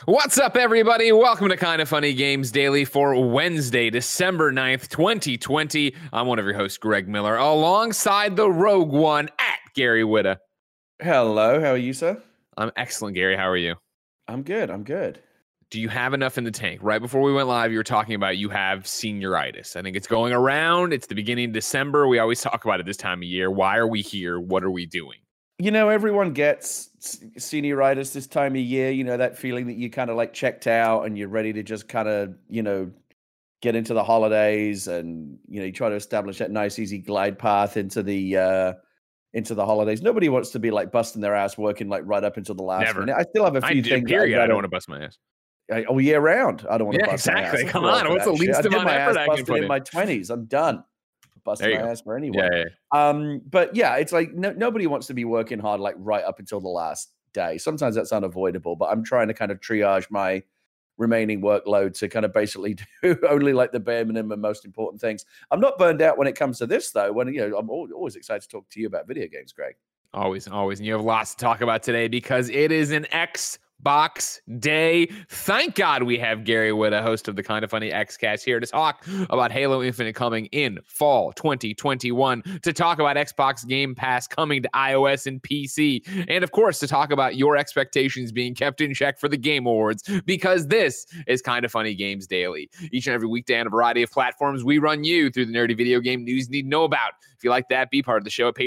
What's up, everybody? Welcome to Kind of Funny Games Daily for Wednesday, December 9th, 2020. I'm one of your hosts, Greg Miller, alongside the Rogue One at Gary Whitta. Hello, how are you, sir? I'm excellent, Gary. How are you? I'm good. Do you have enough in the tank? Right before we went live, you were talking about you have senioritis. I think it's going around. It's the beginning of December. We always talk about it this time of year. Why are we here? What are we doing? You know, everyone gets senioritis this time of year. You know, that feeling that you kind of like checked out and you're ready to just kind of, get into the holidays and, you try to establish that nice, easy glide path into the holidays. Nobody wants to be like busting their ass working like right up until the last minute. I still have a few things. Period. I don't want to bust my ass. All year round. I don't want to bust my ass. Exactly. Come on. What's the least amount of effort I can put in my 20s? I'm done. Busting my ass for anyone. Yeah. But yeah, it's like nobody wants to be working hard like right up until the last day. Sometimes that's unavoidable, but I'm trying to kind of triage my remaining workload to kind of basically do only like the bare minimum and most important things. I'm not burned out when it comes to this though. When I'm always excited to talk to you about video games, Greg. Always. And you have lots to talk about today because it is an Xbox Day. Thank God we have Gary Whitta, host of the Kind of Funny XCast, here to talk about Halo Infinite coming in fall 2021, to talk about Xbox Game Pass coming to iOS and PC, and of course to talk about your expectations being kept in check for the Game Awards, because this is Kind of Funny Games Daily. Each and every weekday on a variety of platforms, we run you through the nerdy video game news you need to know about. If you like that, be part of the show at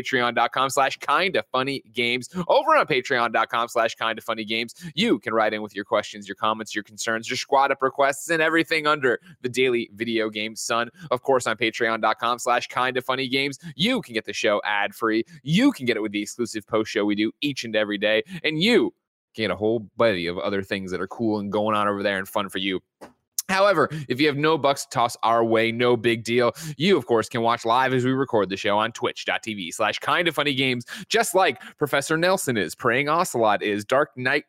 patreon.com/kindoffunnygames. Over on patreon.com/kindoffunnygames, you can write in with your questions, your comments, your concerns, your squad up requests, and everything under the daily video game sun. Of course, on patreon.com/kindoffunnygames, you can get the show ad free. You can get it with the exclusive post show we do each and every day. And you can get a whole buddy of other things that are cool and going on over there and fun for you. However, if you have no bucks to toss our way, no big deal. You, of course, can watch live as we record the show on twitch.tv/kindoffunnygames, just like Professor Nelson is, Praying Ocelot is, Dark Knight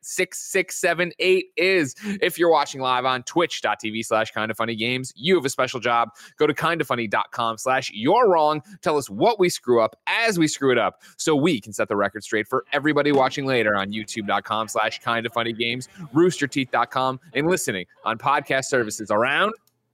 6678 is. If you're watching live on twitch.tv/kindoffunnygames, you have a special job. Go to kindoffunny.com/you're wrong. Tell us what we screw up as we screw it up, so we can set the record straight for everybody watching later on youtube.com/kindoffunnygames, roosterteeth.com, and listening on podcast services around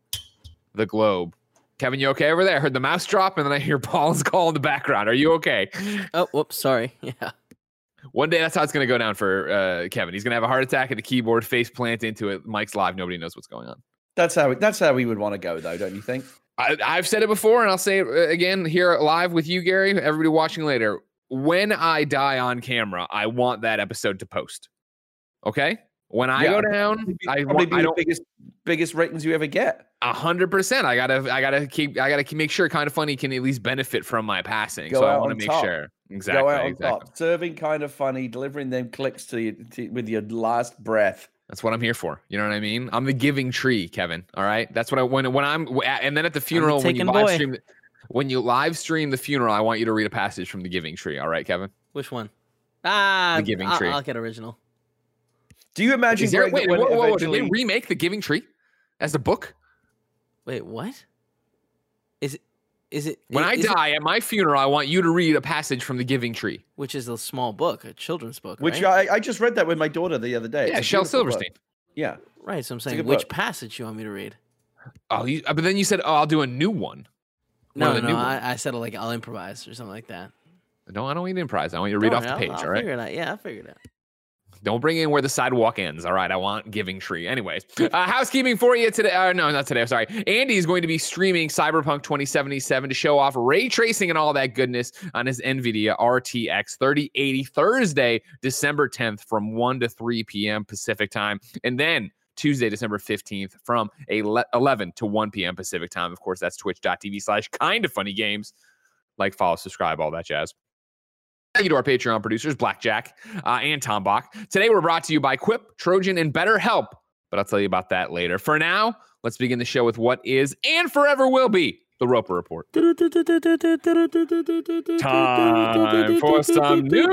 the globe. Kevin, you okay over there? I heard the mouse drop, and then I hear Paul's call in the background. Are you okay? Oh, whoops, sorry. Yeah. One day, that's how it's going to go down for Kevin. He's going to have a heart attack at the keyboard, face plant into it. Mike's live. Nobody knows what's going on. That's how we would want to go, though, don't you think? I've said it before, and I'll say it again here live with you, Gary. Everybody watching later. When I die on camera, I want that episode to post. Okay? When I go down, I don't the biggest ratings you ever get. 100%. I gotta make sure Kind of Funny can at least benefit from my passing. So I want to make sure. Exactly. Go out on top. Serving Kind of Funny, delivering them clicks to you with your last breath. That's what I'm here for. You know what I mean? I'm the giving tree, Kevin. All right. That's what when I'm and then at the funeral when you live stream the funeral, I want you to read a passage from the Giving Tree. All right, Kevin? Which one? The Giving Tree. I'll get original. Do you imagine? Did they remake The Giving Tree as a book? Wait, what? Is it? When I die at my funeral, I want you to read a passage from The Giving Tree, which is a small book, a children's book. Which right? I just read that with my daughter the other day. Yeah, Shel Silverstein. Book. Yeah, right. So I'm saying, which passage you want me to read? Oh, but then you said, I'll do a new one. No. I said like I'll improvise or something like that. No, I don't need to improvise. I want you to read off the page. I'll all right. Figure it out. Yeah, I'll figure it out. Don't bring in where the sidewalk ends. All right. I want Giving Tree. Anyways, housekeeping for you today. No, not today. I'm sorry. Andy is going to be streaming Cyberpunk 2077 to show off ray tracing and all that goodness on his NVIDIA RTX 3080 Thursday, December 10th from 1 to 3 p.m. Pacific time. And then Tuesday, December 15th from 11 to 1 p.m. Pacific time. Of course, that's twitch.tv/kindoffunnygames. Like, follow, subscribe, all that jazz. Thank you to our Patreon producers, Blackjack and Tom Bach. Today, we're brought to you by Quip, Trojan, and BetterHelp, but I'll tell you about that later. For now, let's begin the show with what is and forever will be the Roper Report. Time for some news.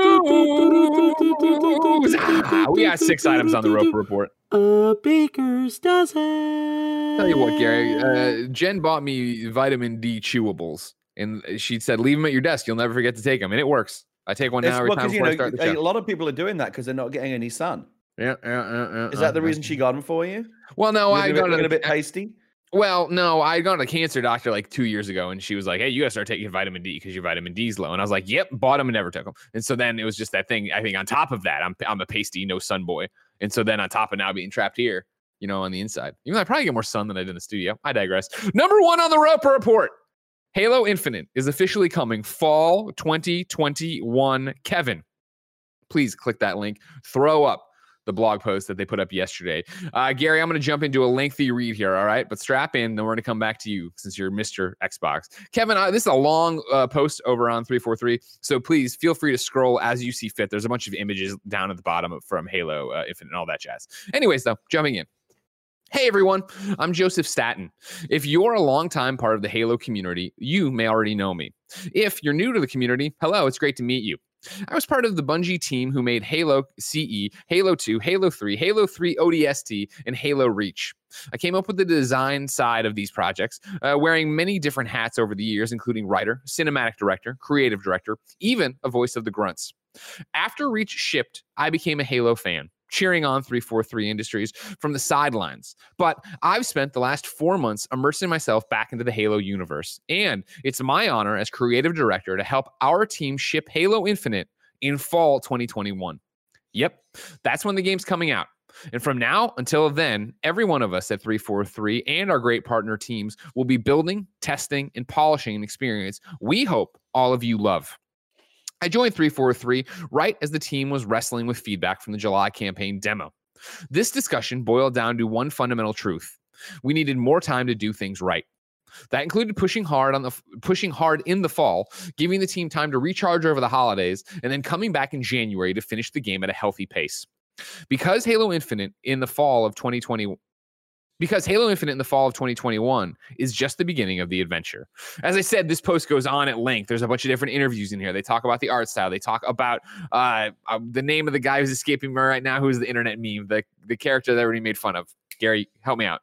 We got 6 items on the Roper Report. A baker's dozen. Tell you what, Gary, Jen bought me vitamin D chewables, and she said, leave them at your desk. You'll never forget to take them, and it works. I take one now every time before I start the show. A lot of people are doing that because they're not getting any sun. Yeah. Is that the reason she got them for you? Well, no, I got a bit pasty. Well, no, I got a cancer doctor like 2 years ago, and she was like, "Hey, you gotta start taking vitamin D because your vitamin D's low." And I was like, "Yep," bought them and never took them. And so then it was just that thing. I think on top of that, I'm a pasty, no sun boy. And so then on top of now being trapped here, on the inside, even though I probably get more sun than I did in the studio. I digress. Number 1 on the Roper Report: Halo Infinite is officially coming fall 2021. Kevin, please click that link. Throw up the blog post that they put up yesterday. Gary, I'm going to jump into a lengthy read here, all right? But strap in, then we're going to come back to you since you're Mr. Xbox. Kevin, this is a long post over on 343, so please feel free to scroll as you see fit. There's a bunch of images down at the bottom from Halo Infinite and all that jazz. Anyways, though, jumping in. Hey everyone, I'm Joseph Staten. If you're a longtime part of the Halo community, you may already know me. If you're new to the community, hello, it's great to meet you. I was part of the Bungie team who made Halo CE, Halo 2, Halo 3, Halo 3 ODST, and Halo Reach. I came up with the design side of these projects, wearing many different hats over the years, including writer, cinematic director, creative director, even a voice of the grunts. After Reach shipped, I became a Halo fan, cheering on 343 Industries from the sidelines. But I've spent the last 4 months immersing myself back into the Halo universe. And it's my honor as creative director to help our team ship Halo Infinite in fall 2021. Yep, that's when the game's coming out. And from now until then, every one of us at 343 and our great partner teams will be building, testing, and polishing an experience we hope all of you love. I joined 343 right as the team was wrestling with feedback from the July campaign demo. This discussion boiled down to one fundamental truth. We needed more time to do things right. That included pushing hard in the fall, giving the team time to recharge over the holidays, and then coming back in January to finish the game at a healthy pace. Because Halo Infinite in the fall of 2021 is just the beginning of the adventure. As I said, this post goes on at length. There's a bunch of different interviews in here. They talk about the art style. They talk about the name of the guy who's escaping me right now, who's the internet meme, the character that everybody made fun of. Gary, help me out.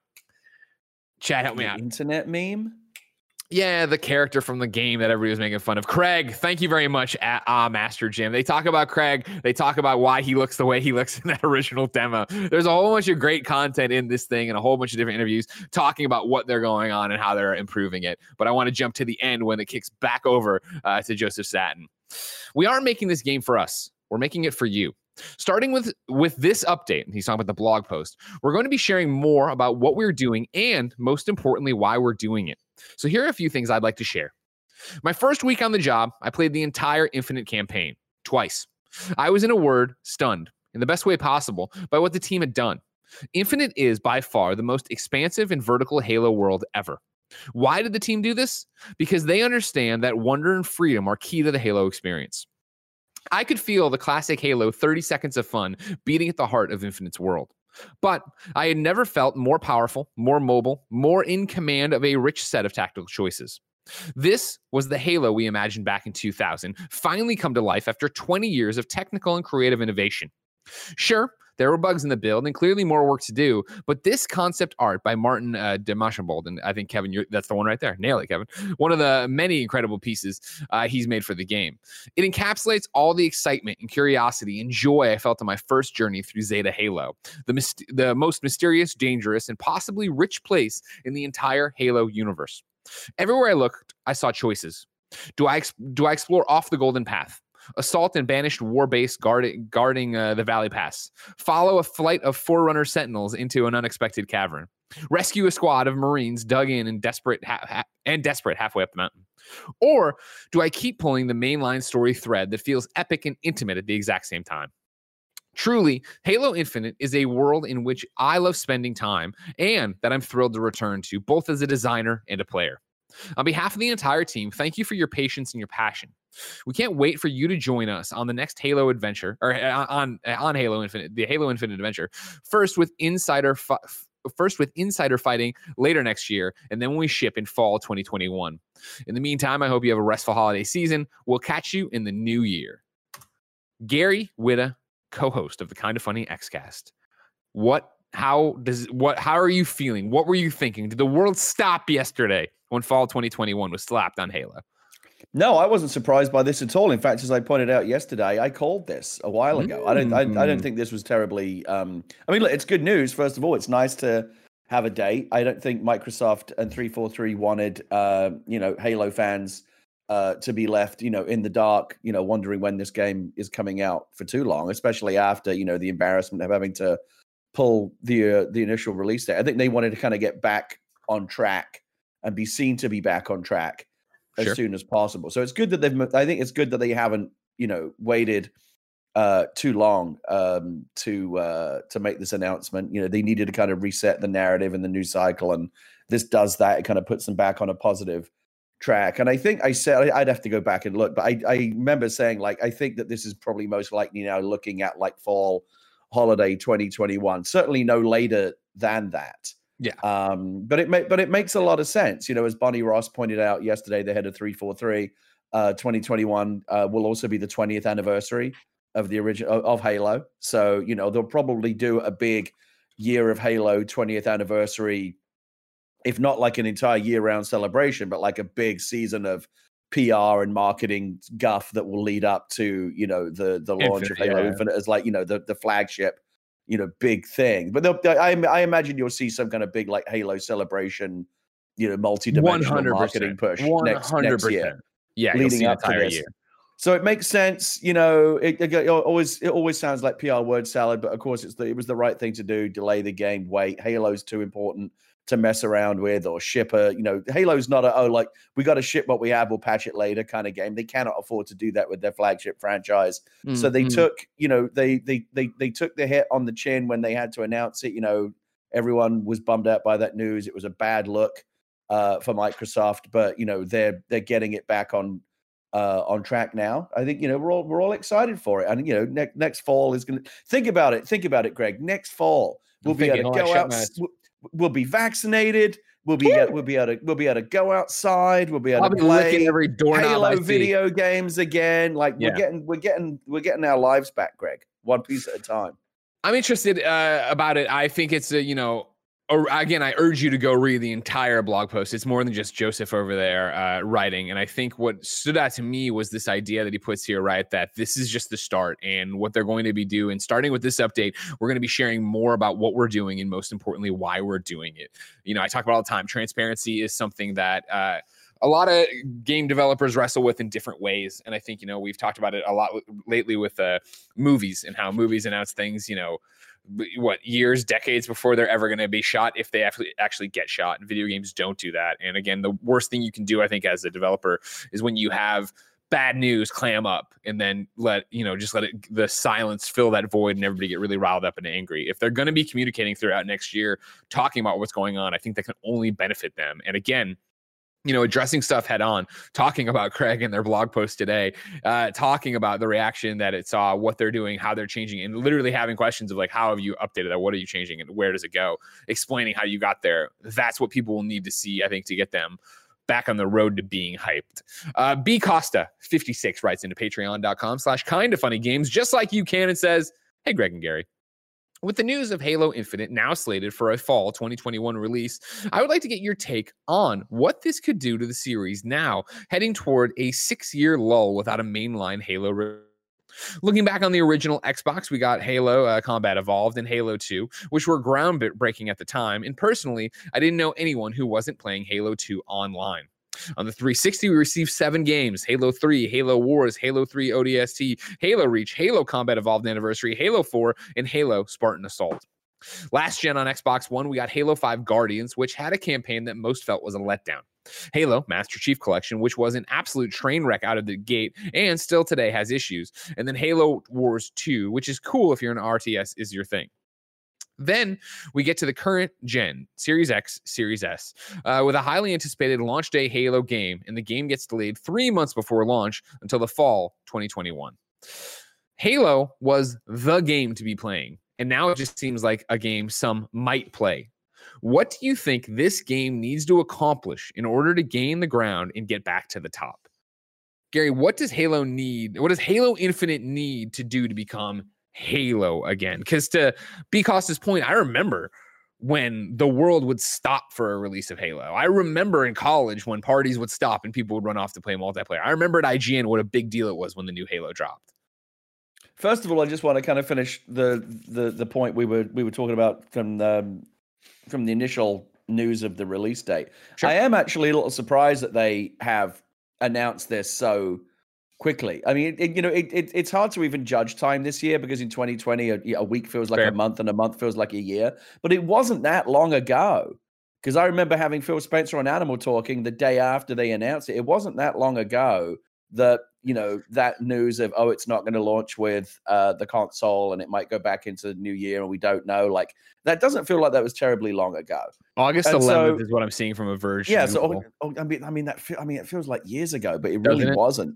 Chat, help me out. Internet meme? Yeah, the character from the game that everybody was making fun of. Craig, thank you very much, Master Jim. They talk about Craig. They talk about why he looks the way he looks in that original demo. There's a whole bunch of great content in this thing and a whole bunch of different interviews talking about what they're going on and how they're improving it. But I want to jump to the end when it kicks back over to Joseph Staten. We aren't making this game for us. We're making it for you. Starting with this update, and he's talking about the blog post, we're going to be sharing more about what we're doing and, most importantly, why we're doing it. So here are a few things I'd like to share. My first week on the job, I played the entire Infinite campaign, twice. I was, in a word, stunned, in the best way possible, by what the team had done. Infinite is, by far, the most expansive and vertical Halo world ever. Why did the team do this? Because they understand that wonder and freedom are key to the Halo experience. I could feel the classic Halo 30 seconds of fun beating at the heart of Infinite's world. But I had never felt more powerful, more mobile, more in command of a rich set of tactical choices. This was the Halo we imagined back in 2000, finally come to life after 20 years of technical and creative innovation. Sure, there were bugs in the build and clearly more work to do, but this concept art by Martin de Machambold, and I think, Kevin, that's the one right there. Nail it, Kevin. One of the many incredible pieces he's made for the game. It encapsulates all the excitement and curiosity and joy I felt on my first journey through Zeta Halo, the most mysterious, dangerous, and possibly rich place in the entire Halo universe. Everywhere I looked, I saw choices. Do I explore off the Golden Path? Assault and banished war base guarding the Valley Pass. Follow a flight of Forerunner sentinels into an unexpected cavern. Rescue a squad of Marines dug in and desperate halfway up the mountain. Or do I keep pulling the mainline story thread that feels epic and intimate at the exact same time? Truly, Halo Infinite is a world in which I love spending time and that I'm thrilled to return to, both as a designer and a player. On behalf of the entire team, thank you for your patience and your passion. We can't wait for you to join us on the next Halo adventure, or on Halo Infinite, the Halo Infinite adventure. First with insider fighting later next year, and then when we ship in fall 2021. In the meantime, I hope you have a restful holiday season. We'll catch you in the new year. Gary Whitta, co-host of the Kinda Funny Xcast. How are you feeling? What were you thinking? Did the world stop yesterday when fall 2021 was slapped on Halo? No, I wasn't surprised by this at all. In fact, as I pointed out yesterday, I called this a while ago. I don't think this was terribly. I mean, look, it's good news. First of all, it's nice to have a date. I don't think Microsoft and 343 wanted, Halo fans to be left, in the dark, wondering when this game is coming out for too long, especially after, the embarrassment of having to pull the initial release date. I think they wanted to kind of get back on track and be seen to be back on track as soon as possible. So it's good that I think it's good that they haven't, waited too long to make this announcement. They needed to kind of reset the narrative and the news cycle, and this does that. It kind of puts them back on a positive track. And I think I said I'd have to go back and look, but I remember saying, like, I think that this is probably most likely now looking at like fall holiday 2021, certainly no later than that. Yeah. But it makes a lot of sense. As Bonnie Ross pointed out yesterday, the head of 343, 2021 will also be the 20th anniversary of the original of Halo. So, they'll probably do a big year of Halo 20th anniversary, if not like an entire year-round celebration, but like a big season of PR and marketing guff that will lead up to, the launch of Halo Infinite as like, the flagship, big thing. But I imagine you'll see some kind of big like Halo celebration, multi-dimensional 100%. marketing push 100%. next year. Yeah, leading up to this. Year. So it makes sense, it always sounds like PR word salad, but of course it was the right thing to do. Delay the game, wait. Halo's too important to mess around with or ship Halo's not we got to ship what we have, we'll patch it later kind of game. They cannot afford to do that with their flagship franchise. Mm-hmm. So they took, they took the hit on the chin when they had to announce it. Everyone was bummed out by that news. It was a bad look for Microsoft, but they're getting it back on track now. I think we're all excited for it, and next fall is going to think about it, Greg. Next fall we'll be able to go out. We'll be vaccinated. We'll be able to go outside. We'll be able to play every Halo video games again. Like we're getting our lives back, Greg. One piece at a time. I'm interested about it. I think it's again, I urge you to go read the entire blog post. It's more than just Joseph over there writing. And I think what stood out to me was this idea that he puts here, right, that this is just the start and what they're going to be doing. Starting with this update, we're going to be sharing more about what we're doing and most importantly, why we're doing it. I talk about all the time, transparency is something that a lot of game developers wrestle with in different ways. And I think, we've talked about it a lot lately with movies and how movies announce things, years, decades before they're ever going to be shot, if they actually get shot. And video games don't do that. And again, the worst thing you can do, I think, as a developer is when you have bad news, clam up and then let the silence fill that void and everybody get really riled up and angry. If they're going to be communicating throughout next year, talking about what's going on, I think that can only benefit them. And again, addressing stuff head on, talking about Craig in their blog post today, talking about the reaction that it saw, what they're doing, how they're changing, and literally having questions of like, how have you updated that? What are you changing and where does it go? Explaining how you got there. That's what people will need to see, I think, to get them back on the road to being hyped. B Costa 56 writes into patreon.com/kindoffunnygames, just like you can, and says, hey, Greg and Gary. With the news of Halo Infinite now slated for a fall 2021 release, I would like to get your take on what this could do to the series now, heading toward a 6-year lull without a mainline Halo. Looking back on the original Xbox, we got Halo Combat Evolved and Halo 2, which were groundbreaking at the time, and personally, I didn't know anyone who wasn't playing Halo 2 online. On the 360, we received 7 games: Halo 3, Halo Wars, Halo 3 ODST, Halo Reach, Halo Combat Evolved Anniversary, Halo 4, and Halo Spartan Assault. Last gen on Xbox One, we got Halo 5 Guardians, which had a campaign that most felt was a letdown. Halo Master Chief Collection, which was an absolute train wreck out of the gate and still today has issues. And then Halo Wars 2, which is cool if you're an RTS is your thing. Then we get to the current gen, Series X, Series S, with a highly anticipated launch day Halo game, and the game gets delayed 3 months before launch until the fall 2021. Halo was the game to be playing, and now it just seems like a game some might play. What do you think this game needs to accomplish in order to gain the ground and get back to the top? Gary, what does Halo need? What does Halo Infinite need to do to become Halo again? Because to B Costa's point, I remember when the world would stop for a release of Halo. I remember in college when parties would stop and people would run off to play multiplayer. I remember at IGN what a big deal it was when the new Halo dropped. First of all, I just want to kind of finish the point we were talking about from the initial news of the release date. Sure. I am actually a little surprised that they have announced this so quickly. I mean, it's hard to even judge time this year because in 2020, a week feels like a month and a month feels like a year. But it wasn't that long ago, because I remember having Phil Spencer on Animal talking the day after they announced it. It wasn't that long ago that, that news of, it's not going to launch with the console and it might go back into the new year and we don't know. Like, that doesn't feel like that was terribly long ago. August 11th is what I'm seeing from a Verge. Yeah, so it feels like years ago, but it really wasn't.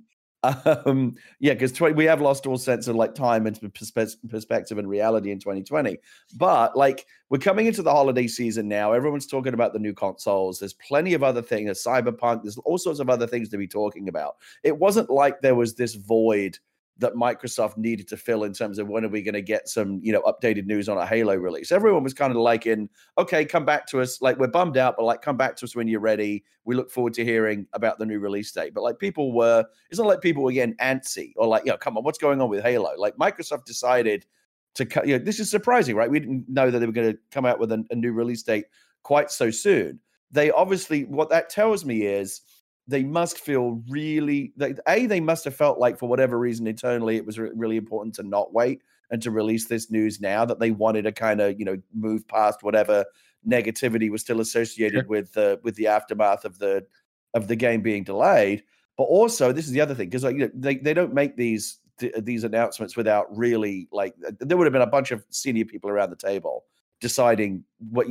Because we have lost all sense of like time and perspective and reality in 2020. But like, we're coming into the holiday season now. Everyone's talking about the new consoles. There's plenty of other things. There's Cyberpunk. There's all sorts of other things to be talking about. It wasn't like there was this void that Microsoft needed to fill in terms of when are we going to get some, updated news on a Halo release. Everyone was kind of like okay, come back to us. Like, we're bummed out, but like, come back to us when you're ready. We look forward to hearing about the new release date. But like, it's not like people were getting antsy or like, come on, what's going on with Halo? Like, Microsoft decided to cut, this is surprising, right? We didn't know that they were going to come out with a new release date quite so soon. They obviously, what that tells me is, they must feel really, they must have felt like for whatever reason internally it was really important to not wait and to release this news now, that they wanted to kind of, move past whatever negativity was still associated with the aftermath of the game being delayed. But also, this is the other thing, because they don't make these announcements without really, like, there would have been a bunch of senior people around the table deciding what,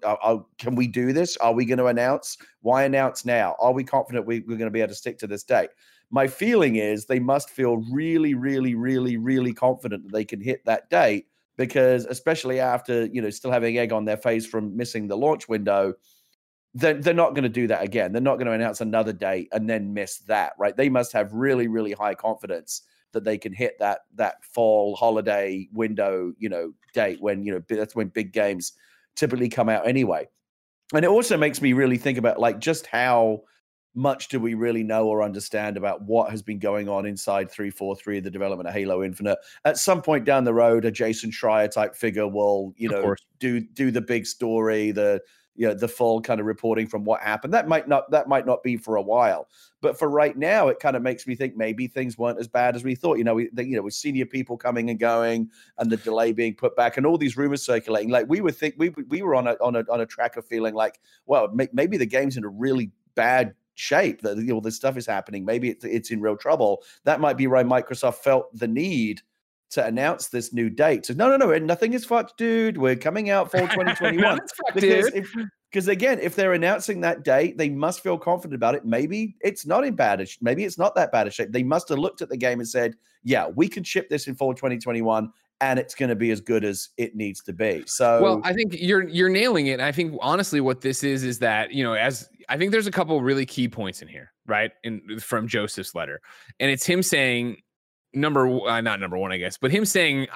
can we do this? Are we going to announce? Why announce now? Are we confident we're going to be able to stick to this date? My feeling is they must feel really, really, really, really confident that they can hit that date, because especially after, still having egg on their face from missing the launch window, they're not going to do that again. They're not going to announce another date and then miss that, right? They must have really, really high confidence that they can hit that fall holiday window, date when, that's when big games typically come out anyway. And it also makes me really think about like just how much do we really know or understand about what has been going on inside 343, the development of Halo Infinite. At some point down the road, a Jason Schreier type figure will, do the big story, the full kind of reporting from what happened. That might not be for a while, but for right now, it kind of makes me think maybe things weren't as bad as we thought. With senior people coming and going, and the delay being put back, and all these rumors circulating. Like we were on a track of feeling like, well, maybe the game's in a really bad shape. That this stuff is happening. Maybe it's in real trouble. That might be why Microsoft felt the need to announce this new date. So no, nothing is fucked, dude. We're coming out fall 2021. Because again, if they're announcing that date, they must feel confident about it. Maybe it's not maybe it's not that bad a shape. They must have looked at the game and said, yeah, we can ship this in fall 2021 and it's going to be as good as it needs to be. So, well, I think you're nailing it. I think honestly what this is that, as I think there's a couple really key points in here, right? From Joseph's letter. And it's him saying, not number one, I guess, but him saying,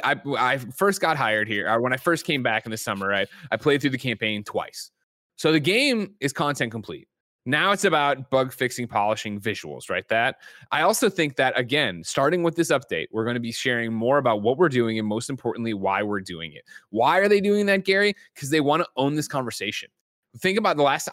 I first got hired here, or when I first came back in the summer, right? I played through the campaign twice. So the game is content complete. Now it's about bug fixing, polishing, visuals, right? That I also think that, again, starting with this update, we're going to be sharing more about what we're doing and most importantly, why we're doing it. Why are they doing that, Gary? Because they want to own this conversation. Think about the last,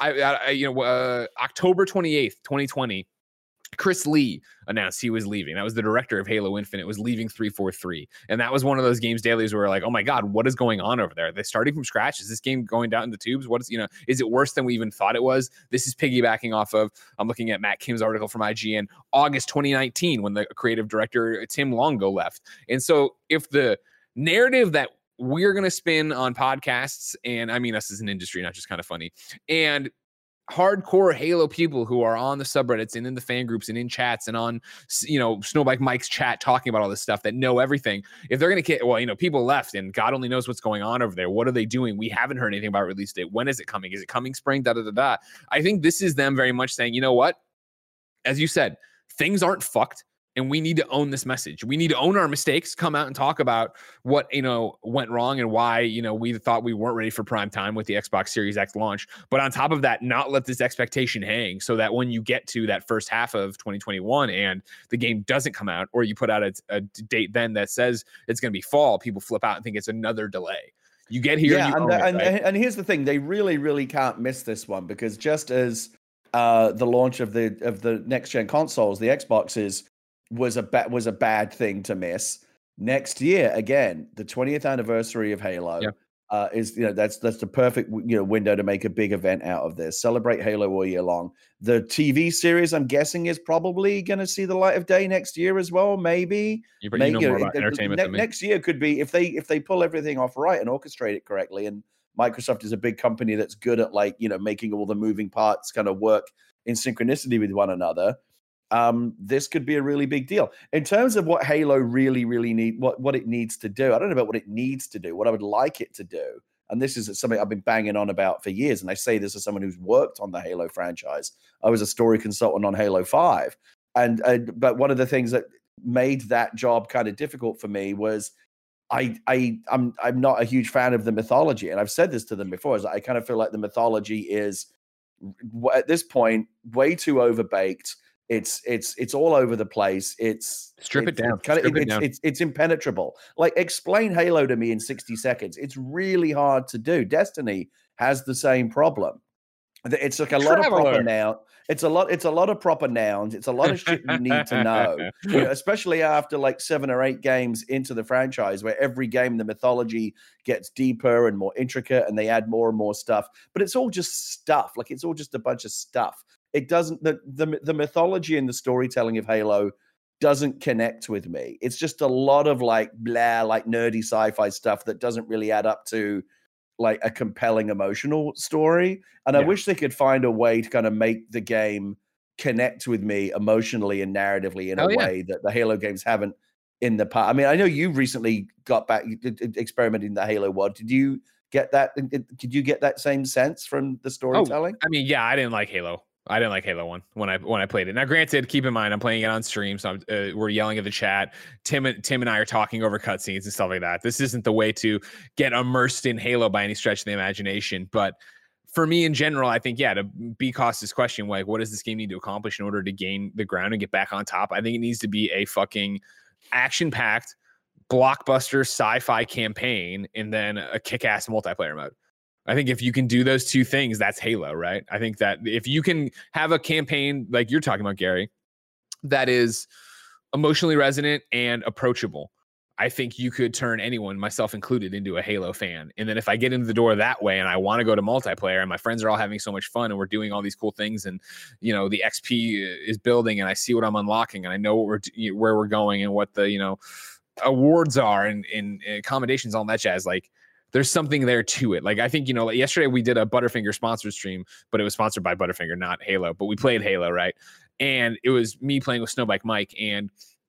October 28th, 2020, Chris Lee announced he was leaving. That was the director of Halo Infinite, was leaving 343. And that was one of those games dailies where we're like, oh my God, what is going on over there? They're starting from scratch. Is this game going down in the tubes? Is it worse than we even thought it was? This is piggybacking off of, I'm looking at Matt Kim's article from IGN, August 2019, when the creative director, Tim Longo, left. And so if the narrative that we're going to spin on podcasts, and I mean us as an industry, not just kind of funny, and hardcore Halo people who are on the subreddits and in the fan groups and in chats and on, Snowbike Mike's chat talking about all this stuff, that know everything. If they're going to get, people left and God only knows what's going on over there. What are they doing? We haven't heard anything about release date. When is it coming? Is it coming spring? I think this is them very much saying, you know what? As you said, things aren't fucked. and we need to own this message. We need to own our mistakes, come out and talk about what, went wrong and why, we thought we weren't ready for prime time with the Xbox Series X launch. But on top of that, not let this expectation hang so that when you get to that first half of 2021 and the game doesn't come out, or you put out a date then that says it's going to be fall, people flip out and think it's another delay. You get here, and here's the thing: they really, really can't miss this one, because just as the launch of the next gen consoles, the Xboxes, was a bad thing to miss. Next year, again, the 20th anniversary of Halo is that's the perfect window to make a big event out of this. Celebrate Halo all year long. The TV series, I'm guessing, is probably going to see the light of day next year as well. Maybe more about entertainment than me. Next year could be, if they pull everything off right and orchestrate it correctly. And Microsoft is a big company that's good at making all the moving parts kind of work in synchronicity with one another. This could be a really big deal in terms of what Halo really what it needs to do. I don't know about what it needs to do. What I would like it to do, and this is something I've been banging on about for years, and I say this as someone who's worked on the Halo franchise. I was a story consultant on Halo 5, but one of the things that made that job kind of difficult for me was I'm not a huge fan of the mythology, and I've said this to them before. Is I kind of feel like the mythology is at this point way too overbaked. It's all over the place. Strip it down. It's impenetrable. Like, explain Halo to me in 60 seconds. It's really hard to do. Destiny has the same problem. It's like a lot of proper nouns. It's a lot of proper nouns. It's a lot of shit you need to know. Especially after 7 or 8 games into the franchise, where every game the mythology gets deeper and more intricate, and they add more and more stuff. But it's all just stuff. It's all just a bunch of stuff. It doesn't, the mythology and the storytelling of Halo doesn't connect with me. It's just a lot of nerdy sci-fi stuff that doesn't really add up to a compelling emotional story. And I wish they could find a way to kind of make the game connect with me emotionally and narratively in a way that the Halo games haven't in the past. I mean, I know you recently got back experimenting in the Halo world. Did you get that? Did you get that same sense from the storytelling? I mean, I didn't like Halo. I didn't like Halo 1 when I played it. Now, granted, keep in mind, I'm playing it on stream, so we're yelling at the chat. Tim and I are talking over cutscenes and stuff like that. This isn't the way to get immersed in Halo by any stretch of the imagination. But for me in general, I think, to be Costa's question, what does this game need to accomplish in order to gain the ground and get back on top? I think it needs to be a fucking action-packed, blockbuster sci-fi campaign, and then a kick-ass multiplayer mode. I think if you can do those two things, that's Halo, right? I think that if you can have a campaign like you're talking about, Gary, that is emotionally resonant and approachable, I think you could turn anyone, myself included, into a Halo fan. And then if I get into the door that way and I want to go to multiplayer and my friends are all having so much fun and we're doing all these cool things and, the XP is building and I see what I'm unlocking and I know where we're going and what the, awards are and accommodations, all that jazz, there's something there to it. I think, yesterday we did a Butterfinger sponsored stream, but it was sponsored by Butterfinger, not Halo, but we played Halo, right? And it was me playing with Snowbike Mike. And,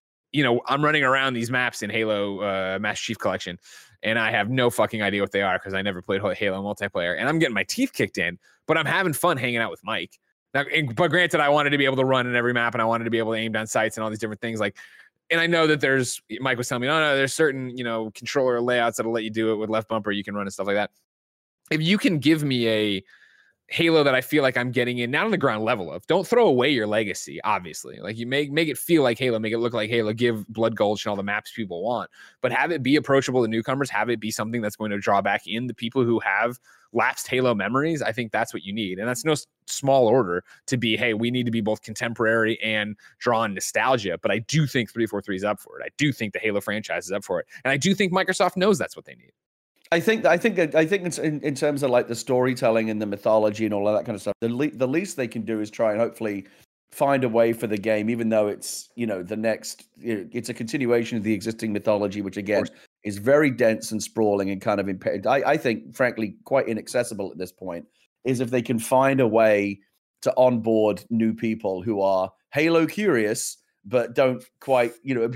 I'm running around these maps in Halo Master Chief Collection, and I have no fucking idea what they are because I never played Halo multiplayer. And I'm getting my teeth kicked in, but I'm having fun hanging out with Mike. Now, but granted, I wanted to be able to run in every map and I wanted to be able to aim down sights and all these different things. And I know that Mike was telling me, no, there's certain, controller layouts that'll let you do it with left bumper. You can run and stuff like that. If you can give me a Halo that I feel like I'm getting in, not on the ground level of, don't throw away your legacy, obviously. You make it feel like Halo, make it look like Halo, give Blood Gulch and all the maps people want, but have it be approachable to newcomers, have it be something that's going to draw back in the people who have lapsed Halo memories. I think that's what you need. And that's no small order to be, hey, we need to be both contemporary and draw on nostalgia. But I do think 343 is up for it. I do think the Halo franchise is up for it. And I do think Microsoft knows that's what they need. I think it's in terms of the storytelling and the mythology and all of that kind of stuff, the least they can do is try and hopefully find a way for the game, even though it's, the next, it's a continuation of the existing mythology, which again is very dense and sprawling and kind of I think, frankly, quite inaccessible at this point, is if they can find a way to onboard new people who are Halo curious, but don't quite,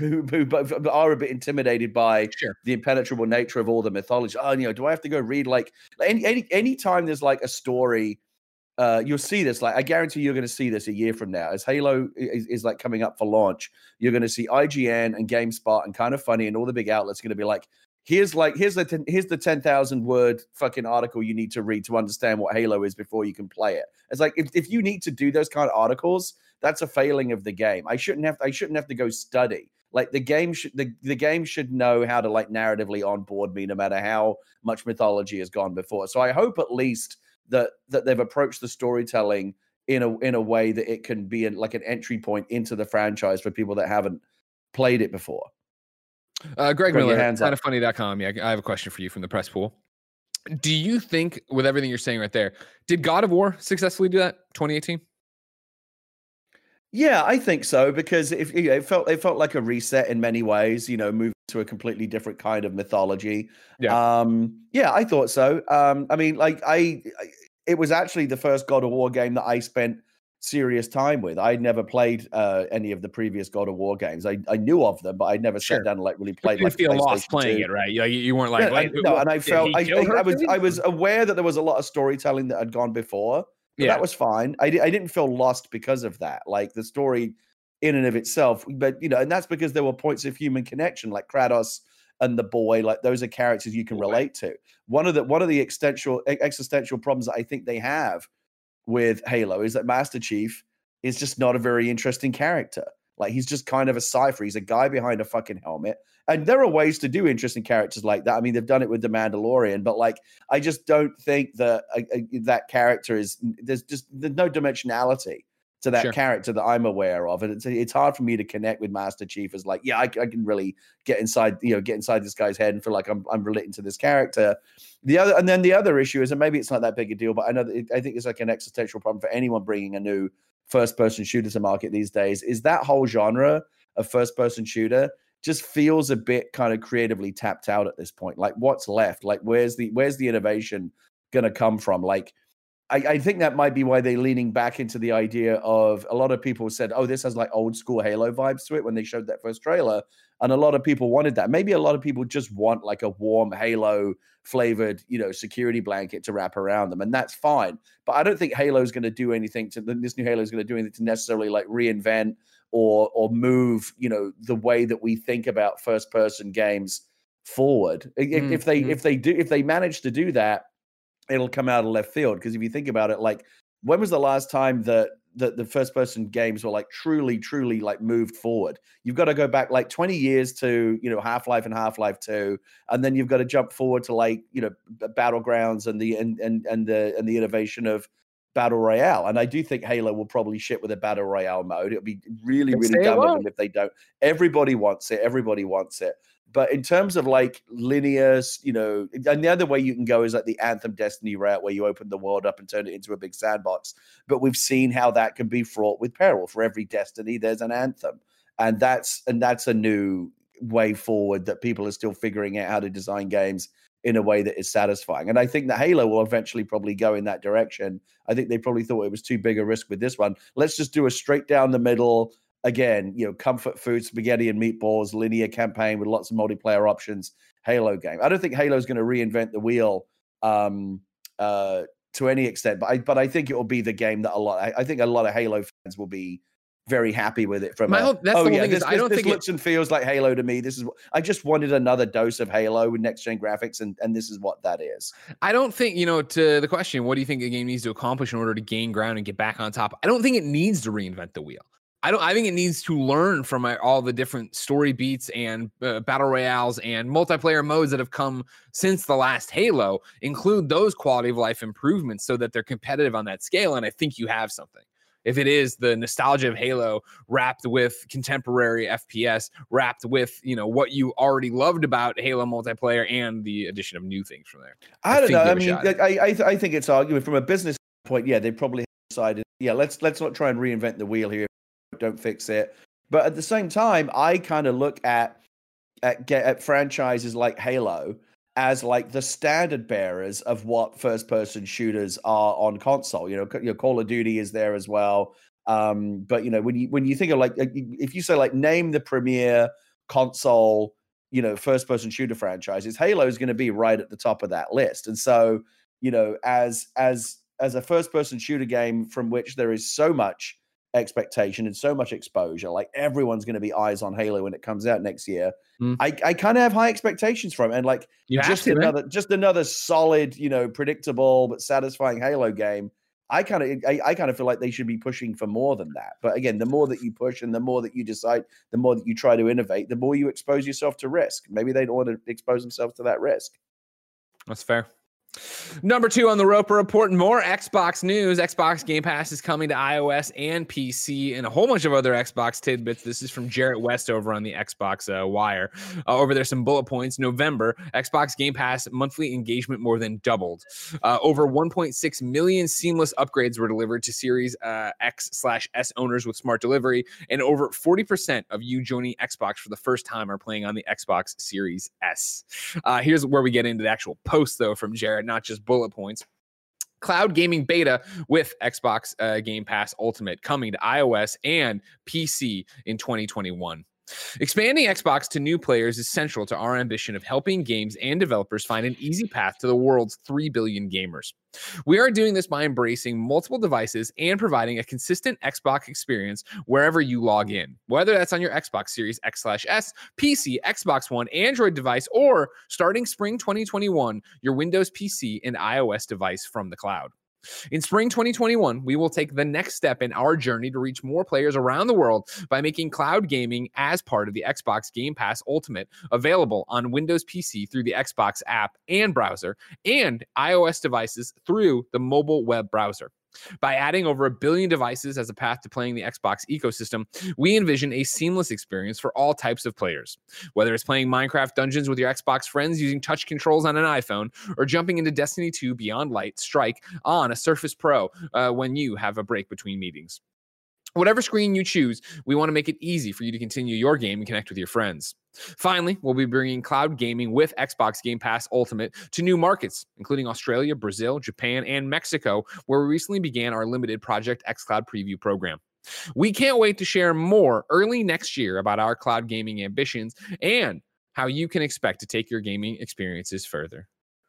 but are a bit intimidated by the impenetrable nature of all the mythology. Oh, do I have to go read any time there's a story you'll see this. Like, I guarantee you're going to see this a year from now as Halo is like coming up for launch. You're going to see IGN and GameSpot and Kind of Funny and all the big outlets going to be like, here's the 10,000 word fucking article you need to read to understand what Halo is before you can play it. It's like, if you need to do those kind of articles, that's a failing of the game. I shouldn't have to go study. Like, the game should know how to like narratively onboard me, no matter how much mythology has gone before. So I hope at least that they've approached the storytelling in a way that it can be like an entry point into the franchise for people that haven't played it before. Greg Miller, kindoffunny.com. Yeah, I have a question for you from the press pool. Do you think, with everything you're saying right there, did God of War successfully do that 2018? Yeah, I think so, because it felt like a reset in many ways. Moving to a completely different kind of mythology. Yeah. Yeah, I thought so. I mean, like it was actually the first God of War game that I spent serious time with. I'd never played any of the previous God of War games. I knew of them, but I'd never sat down and like really played. You didn't feel lost playing it, right? You weren't like, and I felt I was aware that there was a lot of storytelling that had gone before. But that was fine. I didn't feel lost because of that. Like, the story in and of itself, but and that's because there were points of human connection, like Kratos and the boy. Like, those are characters you can relate to. One of the existential problems that I think they have with Halo is that Master Chief is just not a very interesting character. Like, he's just kind of a cipher. He's a guy behind a fucking helmet. And there are ways to do interesting characters like that. I mean, they've done it with The Mandalorian, but like, I just don't think that that character there's no dimensionality to that character that I'm aware of. And it's hard for me to connect with Master Chief as like, I can really get inside this guy's head and feel like I'm relating to this character. The other issue is, and maybe it's not that big a deal, but I think it's like an existential problem for anyone bringing a new first-person shooter to market these days, is that whole genre of first-person shooter just feels a bit kind of creatively tapped out at this point. Like, what's left? Like, where's the innovation going to come from? Like, I think that might be why they're leaning back into the idea of, a lot of people said, oh, this has like old school Halo vibes to it when they showed that first trailer. And a lot of people wanted that. Maybe a lot of people just want like a warm Halo flavored, security blanket to wrap around them. And that's fine. But I don't think Halo's going to do anything this new Halo is going to do anything to necessarily like reinvent or move, the way that we think about first person games forward. If they manage to do that, it'll come out of left field. Because if you think about it, like, when was the last time that the first person games were like truly like moved forward? You've got to go back like 20 years to Half-Life and Half-Life 2, and then you've got to jump forward to like Battlegrounds and the innovation of Battle Royale. And I do think Halo will probably ship with a Battle Royale mode. It'll be really dumb of them if they don't. Everybody wants it. But in terms of like linear, and the other way you can go is like the Anthem Destiny route, where you open the world up and turn it into a big sandbox. But we've seen how that can be fraught with peril. For every Destiny, there's an Anthem. And that's a new way forward that people are still figuring out how to design games in a way that is satisfying. And I think that Halo will eventually probably go in that direction. I think they probably thought it was too big a risk with this one. Let's just do a straight down the middle, again, comfort food, spaghetti and meatballs, linear campaign with lots of multiplayer options Halo game. I don't think Halo's going to reinvent the wheel to any extent, but I think it will be the game that I think a lot of Halo fans will be very happy with it. This looks and feels like Halo to me. I just wanted another dose of Halo with next gen graphics, and this is what that is. I don't think, to the question, what do you think a game needs to accomplish in order to gain ground and get back on top? I don't think it needs to reinvent the wheel. I think it needs to learn from all the different story beats and battle royales and multiplayer modes that have come since the last Halo, include those quality of life improvements so that they're competitive on that scale. And I think you have something. If it is the nostalgia of Halo wrapped with contemporary FPS, wrapped with, what you already loved about Halo multiplayer and the addition of new things from there. I don't know. I mean, I think it's argument from a business point. Yeah, they probably decided, let's not try and reinvent the wheel here. Don't fix it. But at the same time, I kind of look at franchises like Halo as like the standard bearers of what first person shooters are on console. Call of Duty is there as well. But when you think of like, if you say like name the premier console, first person shooter franchises, Halo is going to be right at the top of that list. And so, as as a first-person shooter game from which there is so much expectation and so much exposure, like everyone's going to be eyes on Halo when it comes out next year. I kind of have high expectations from it, and like just another solid, predictable but satisfying Halo game. I kind of feel like they should be pushing for more than that. But again, the more that you push and the more that you decide, the more that you try to innovate, the more you expose yourself to risk. Maybe they don't want to expose themselves to that risk. That's fair. Number 2 on the Roper Report, more Xbox news. Xbox Game Pass is coming to iOS and PC and a whole bunch of other Xbox tidbits. This is from Jarrett West over on the Xbox Wire. Over there, some bullet points. November, Xbox Game Pass monthly engagement more than doubled. Over 1.6 million seamless upgrades were delivered to Series X/S owners with smart delivery, and over 40% of you joining Xbox for the first time are playing on the Xbox Series S. Here's where we get into the actual post, though, from Jarrett, not just bullet points. Cloud gaming beta with Xbox Game Pass Ultimate coming to iOS and PC in 2021. Expanding Xbox to new players is central to our ambition of helping games and developers find an easy path to the world's 3 billion gamers. We are doing this by embracing multiple devices and providing a consistent Xbox experience wherever you log in, whether that's on your Xbox Series X/S, PC, Xbox One, Android device, or starting spring 2021, your Windows PC and iOS device from the cloud. In spring 2021, we will take the next step in our journey to reach more players around the world by making cloud gaming as part of the Xbox Game Pass Ultimate available on Windows PC through the Xbox app and browser, and iOS devices through the mobile web browser. By adding over 1 billion devices as a path to playing the Xbox ecosystem, we envision a seamless experience for all types of players. Whether it's playing Minecraft Dungeons with your Xbox friends using touch controls on an iPhone, or jumping into Destiny 2 Beyond Light Strike on a Surface Pro when you have a break between meetings. Whatever screen you choose, we want to make it easy for you to continue your game and connect with your friends. Finally, we'll be bringing cloud gaming with Xbox Game Pass Ultimate to new markets, including Australia, Brazil, Japan, and Mexico, where we recently began our limited Project xCloud preview program. We can't wait to share more early next year about our cloud gaming ambitions and how you can expect to take your gaming experiences further.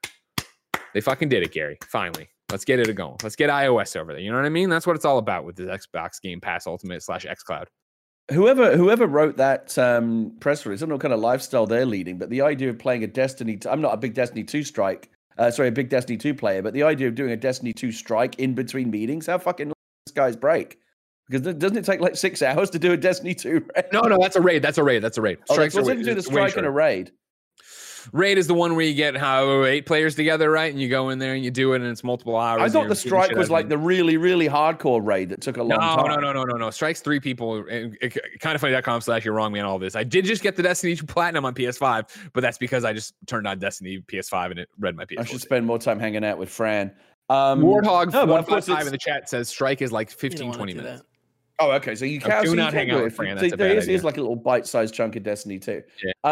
They fucking did it, Gary. Finally. Let's get it going. Let's get iOS over there. You know what I mean? That's what it's all about with the Xbox Game Pass Ultimate / xCloud. Whoever wrote that press release, I don't know what kind of lifestyle they're leading, but the idea of playing a Destiny, I'm not a big Destiny 2 a big Destiny 2 player, but the idea of doing a Destiny 2 strike in between meetings, how fucking long does this guy's break? Because doesn't it take like 6 hours to do a Destiny 2 raid? No, that's a raid. That's a raid. Oh, let's do the strike and a raid. Raid is the one where you get 8 players together, right? And you go in there and you do it, and it's multiple hours. I thought the strike was like the really, really hardcore raid that took a long time. No. Strike's 3 people. Kindoffunny.com/you're wrong me on all this. I did just get the Destiny 2 Platinum on PS5, but that's because I just turned on Destiny PS5 and it read my PS4. I should spend more time hanging out with Fran. Warthog 155 in the chat says strike is like 15-20 minutes. Oh, okay. So you can't. Do not hang out with Fran. That's there is like a little bite-sized chunk of Destiny 2.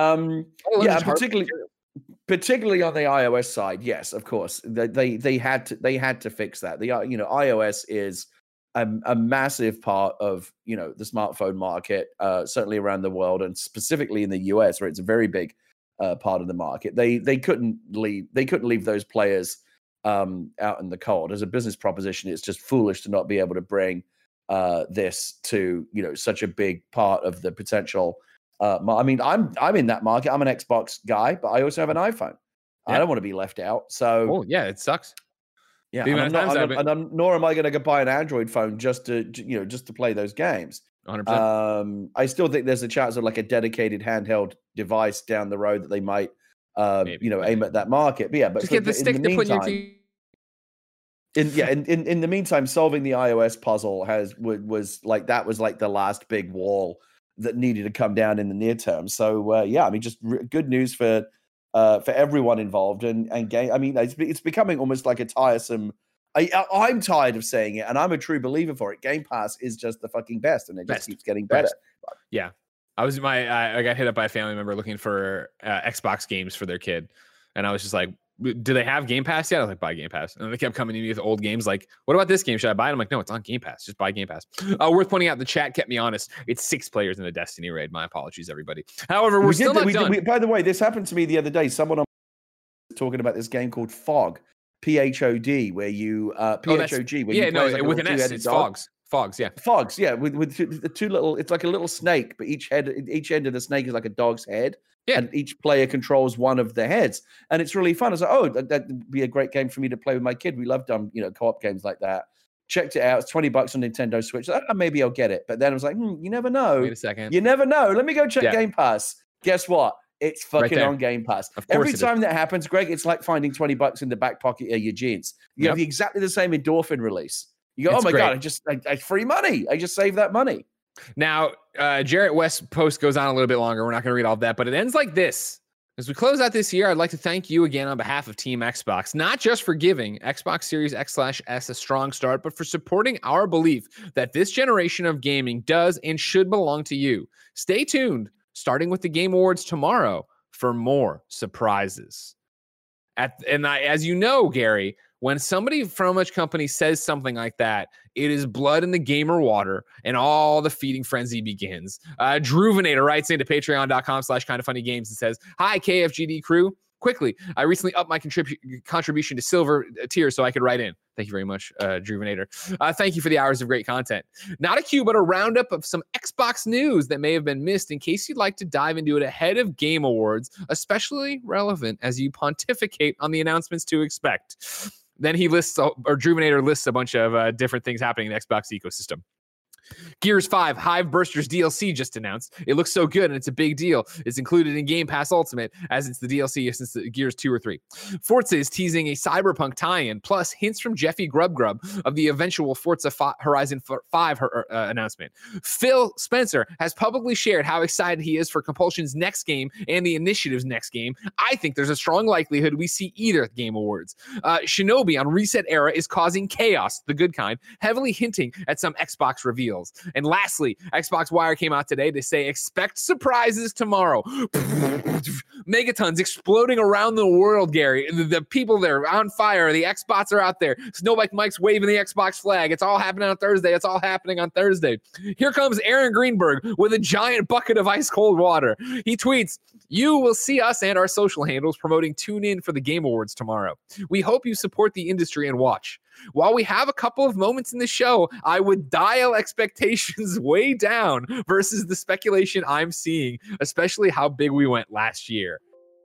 Yeah. Particularly on the iOS side, yes, of course. They had to fix that. iOS is a massive part of the smartphone market, certainly around the world, and specifically in the US, where it's a very big part of the market. They couldn't leave those players out in the cold. As a business proposition, it's just foolish to not be able to bring this to such a big part of the potential. I mean, I'm in that market. I'm an Xbox guy, but I also have an iPhone. Yeah. I don't want to be left out. So, it sucks. Yeah, nor am I going to go buy an Android phone just to play those games. 100%. I still think there's a chance of like a dedicated handheld device down the road that they might, aim at that market. But but just get the stick to put in your TV. In the meantime, solving the iOS puzzle was like the last big wall that needed to come down in the near term. So just good news for everyone involved and game. I mean, it's becoming almost like a tiresome. I'm tired of saying it, and I'm a true believer for it. Game Pass is just the fucking best, and it just keeps getting better. Yeah, I got hit up by a family member looking for Xbox games for their kid, and I was just like, do they have Game Pass yet? I was like, buy Game Pass. And they kept coming to me with old games like, what about this game? Should I buy it? I'm like, no, it's on Game Pass. Just buy Game Pass. Worth pointing out, the chat kept me honest. It's 6 players in a Destiny raid. My apologies, everybody. However, we're still not done. By the way, this happened to me the other day. Someone was talking about this game called Fog. PHOD, where you PHOG, where you play as like a with an little S, two-headed it's dog. Fogs, yeah. Fogs, yeah, with the two little. It's like a little snake, but each end of the snake is like a dog's head, and each player controls one of the heads, and it's really fun. I was like, oh, that'd be a great game for me to play with my kid. We love co-op games like that. Checked it out. It's $20 on Nintendo Switch. Maybe I'll get it, but then I was like, you never know. Wait a second. You never know. Let me go check Game Pass. Guess what? It's fucking on Game Pass. Every time that happens, Greg, it's like finding $20 in the back pocket of your jeans. You have exactly the same endorphin release. You go, oh my God, I free money. I just saved that money. Now, Jarrett West's post goes on a little bit longer. We're not going to read all that, but it ends like this. As we close out this year, I'd like to thank you again on behalf of Team Xbox, not just for giving Xbox Series X/S a strong start, but for supporting our belief that this generation of gaming does and should belong to you. Stay tuned, starting with the Game Awards tomorrow, for more surprises. As you know, Gary, when somebody from a company says something like that, it is blood in the gamer water and all the feeding frenzy begins. Druvenator writes into patreon.com/kindoffunnygames and says, hi, KFGD crew. Quickly, I recently upped my contribution to silver tier so I could write in. Thank you very much, Druvenator. Thank you for the hours of great content. Not a queue, but a roundup of some Xbox news that may have been missed in case you'd like to dive into it ahead of Game Awards, especially relevant as you pontificate on the announcements to expect. Then Druvenator lists a bunch of different things happening in the Xbox ecosystem. Gears 5 Hive Bursters DLC just announced. It looks so good and it's a big deal. It's included in Game Pass Ultimate as it's the DLC since the Gears 2 or 3. Forza is teasing a Cyberpunk tie-in, plus hints from Jeffy Grubb of the eventual Forza Horizon 5 announcement. Phil Spencer has publicly shared how excited he is for Compulsion's next game and the Initiative's next game. I think there's a strong likelihood we see either at Game Awards. Shinobi on Reset Era is causing chaos, the good kind, heavily hinting at some Xbox reveals. And lastly, Xbox Wire came out today to say expect surprises tomorrow. Megatons exploding around the world, Gary. The people there on fire. The Xbots are out there. Snowbike Mike's waving the Xbox flag. It's all happening on Thursday. Here comes Aaron Greenberg with a giant bucket of ice cold water. He tweets, you will see us and our social handles promoting Tune In for the Game Awards tomorrow. We hope you support the industry and watch. While we have a couple of moments in the show, I would dial expectations way down versus the speculation I'm seeing, especially how big we went last year.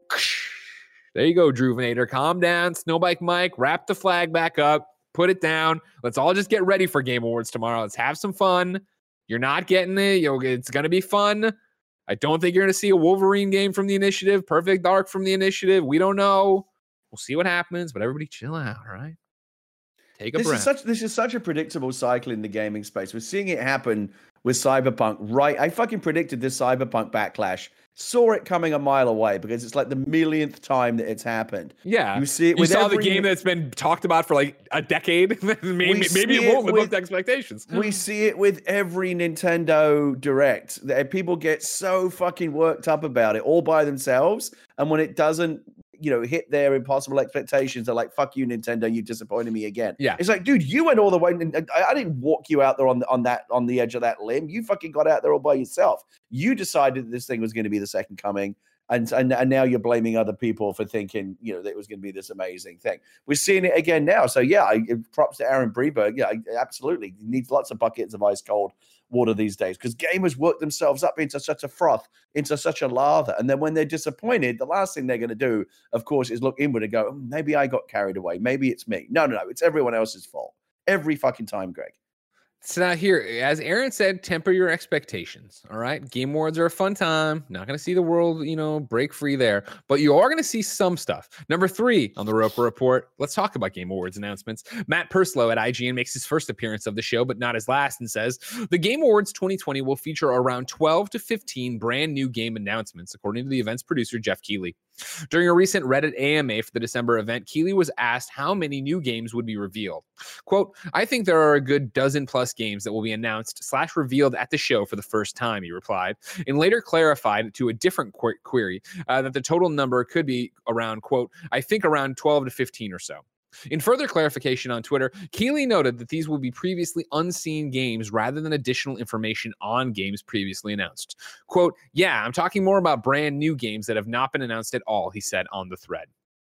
There you go, Druvenator. Calm down. Snowbike Mike, wrap the flag back up, put it down. Let's all just get ready for Game Awards tomorrow. Let's have some fun. You're not getting it. It's going to be fun. I don't think you're going to see a Wolverine game from the Initiative, Perfect Dark from the Initiative. We don't know. We'll see what happens, but everybody chill out, all right? Take a breath. This is such a predictable cycle in the gaming space. We're seeing it happen with Cyberpunk, right? I fucking predicted this Cyberpunk backlash. Saw it coming a mile away because it's like the millionth time that it's happened. Yeah. You see it with the game that's been talked about for like a decade. maybe it won't live up to expectations. We see it with every Nintendo Direct. People get so fucking worked up about it all by themselves. And when it doesn't, hit their impossible expectations, they're like, fuck you, Nintendo, you disappointed me again. Yeah. It's like, dude, you went all the way. I didn't walk you out there on the edge of that limb. You fucking got out there all by yourself. You decided that this thing was going to be the second coming. And now you're blaming other people for thinking, that it was going to be this amazing thing. We're seeing it again now. So yeah, props to Aaron Breberg. Yeah, absolutely. He needs lots of buckets of ice cold water these days because gamers work themselves up into such a froth, into such a lather. And then when they're disappointed, the last thing they're going to do, of course, is look inward and go, maybe I got carried away. Maybe it's me. No. It's everyone else's fault. Every fucking time, Greg. So now here, as Aaron said, temper your expectations, all right? Game Awards are a fun time. Not going to see the world, break free there. But you are going to see some stuff. Number 3 on the Roper Report, let's talk about Game Awards announcements. Matt Purslow at IGN makes his first appearance of the show, but not his last, and says, the Game Awards 2020 will feature around 12 to 15 brand new game announcements, according to the event's producer, Jeff Keighley. During a recent Reddit AMA for the December event, Keighley was asked how many new games would be revealed. Quote, I think there are a good dozen plus games that will be announced / revealed at the show for the first time, he replied, and later clarified to a different query that the total number could be around, quote, I think around 12 to 15 or so. In further clarification on Twitter, Keighley noted that these will be previously unseen games rather than additional information on games previously announced. Quote, yeah, I'm talking more about brand new games that have not been announced at all, he said on the thread.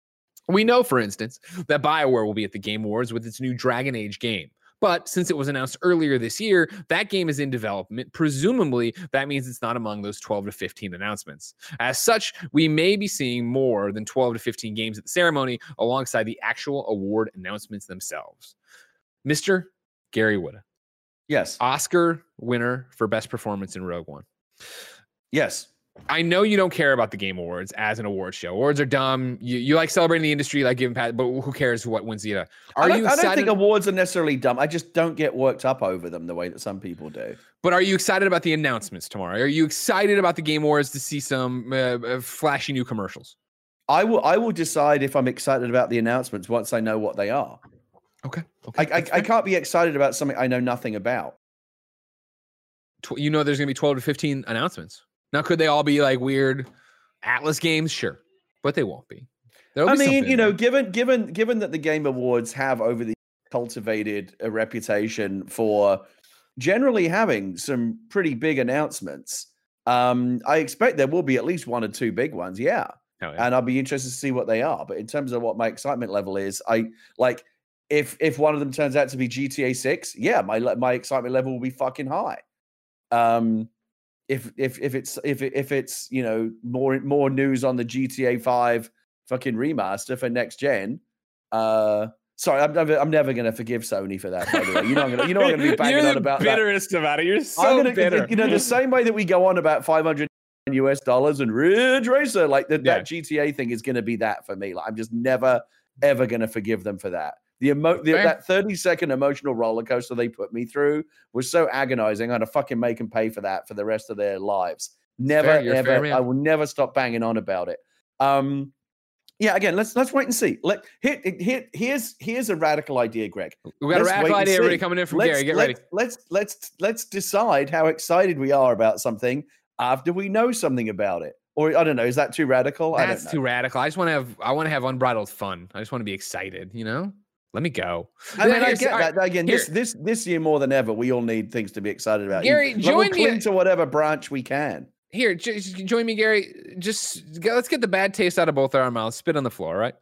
We know, for instance, that BioWare will be at the Game Awards with its new Dragon Age game. But since it was announced earlier this year, that game is in development. Presumably, that means it's not among those 12 to 15 announcements. As such, we may be seeing more than 12 to 15 games at the ceremony alongside the actual award announcements themselves. Mr. Gary Whitta. Yes. Oscar winner for Best Performance in Rogue One. Yes. I know you don't care about the Game Awards as an award show. Awards are dumb. You like celebrating the industry, like giving pat, but who cares what wins the? I don't think awards are necessarily dumb. I just don't get worked up over them the way that some people do. But are you excited about the announcements tomorrow? Are you excited about the Game Awards to see some flashy new commercials? I will decide if I'm excited about the announcements once I know what they are. Okay. I can't be excited about something I know nothing about. You know, there's going to be 12 to 15 announcements. Now, could they all be like weird Atlas games? Sure, but they won't be. I mean, you know, given that the Game Awards have over the cultivated a reputation for generally having some pretty big announcements, I expect there will be at least one or two big ones. Yeah. Oh, yeah. And I'll be interested to see what they are. But in terms of what my excitement level is, I like if one of them turns out to be GTA 6, yeah, my excitement level will be fucking high. If it's you know more news on the GTA 5 fucking remaster for next gen, sorry, I'm never gonna forgive Sony for that. By the way, you know I'm gonna be banging on about bitterest about it. You're so bitter. You know, the same way that we go on about $500 and Ridge Racer, like that GTA thing is gonna be that for me. Like I'm just never ever gonna forgive them for that. That 30-second emotional roller coaster they put me through was so agonizing. I had to fucking make them pay for that for the rest of their lives. Never, ever. I will never stop banging on about it. Yeah, again, let's wait and see. Here's a radical idea, Greg. We got a radical idea. Everybody coming in from Gary. Get ready. Let's decide how excited we are about something after we know something about it. Or I don't know. Is that too radical? That's too radical. I want to have unbridled fun. I just want to be excited. You know. Let me go. I mean, I get that. Again, this year more than ever, we all need things to be excited about. Gary, join me to whatever branch we can. Here, join me, Gary. Let's get the bad taste out of both our mouths. Spit on the floor, right?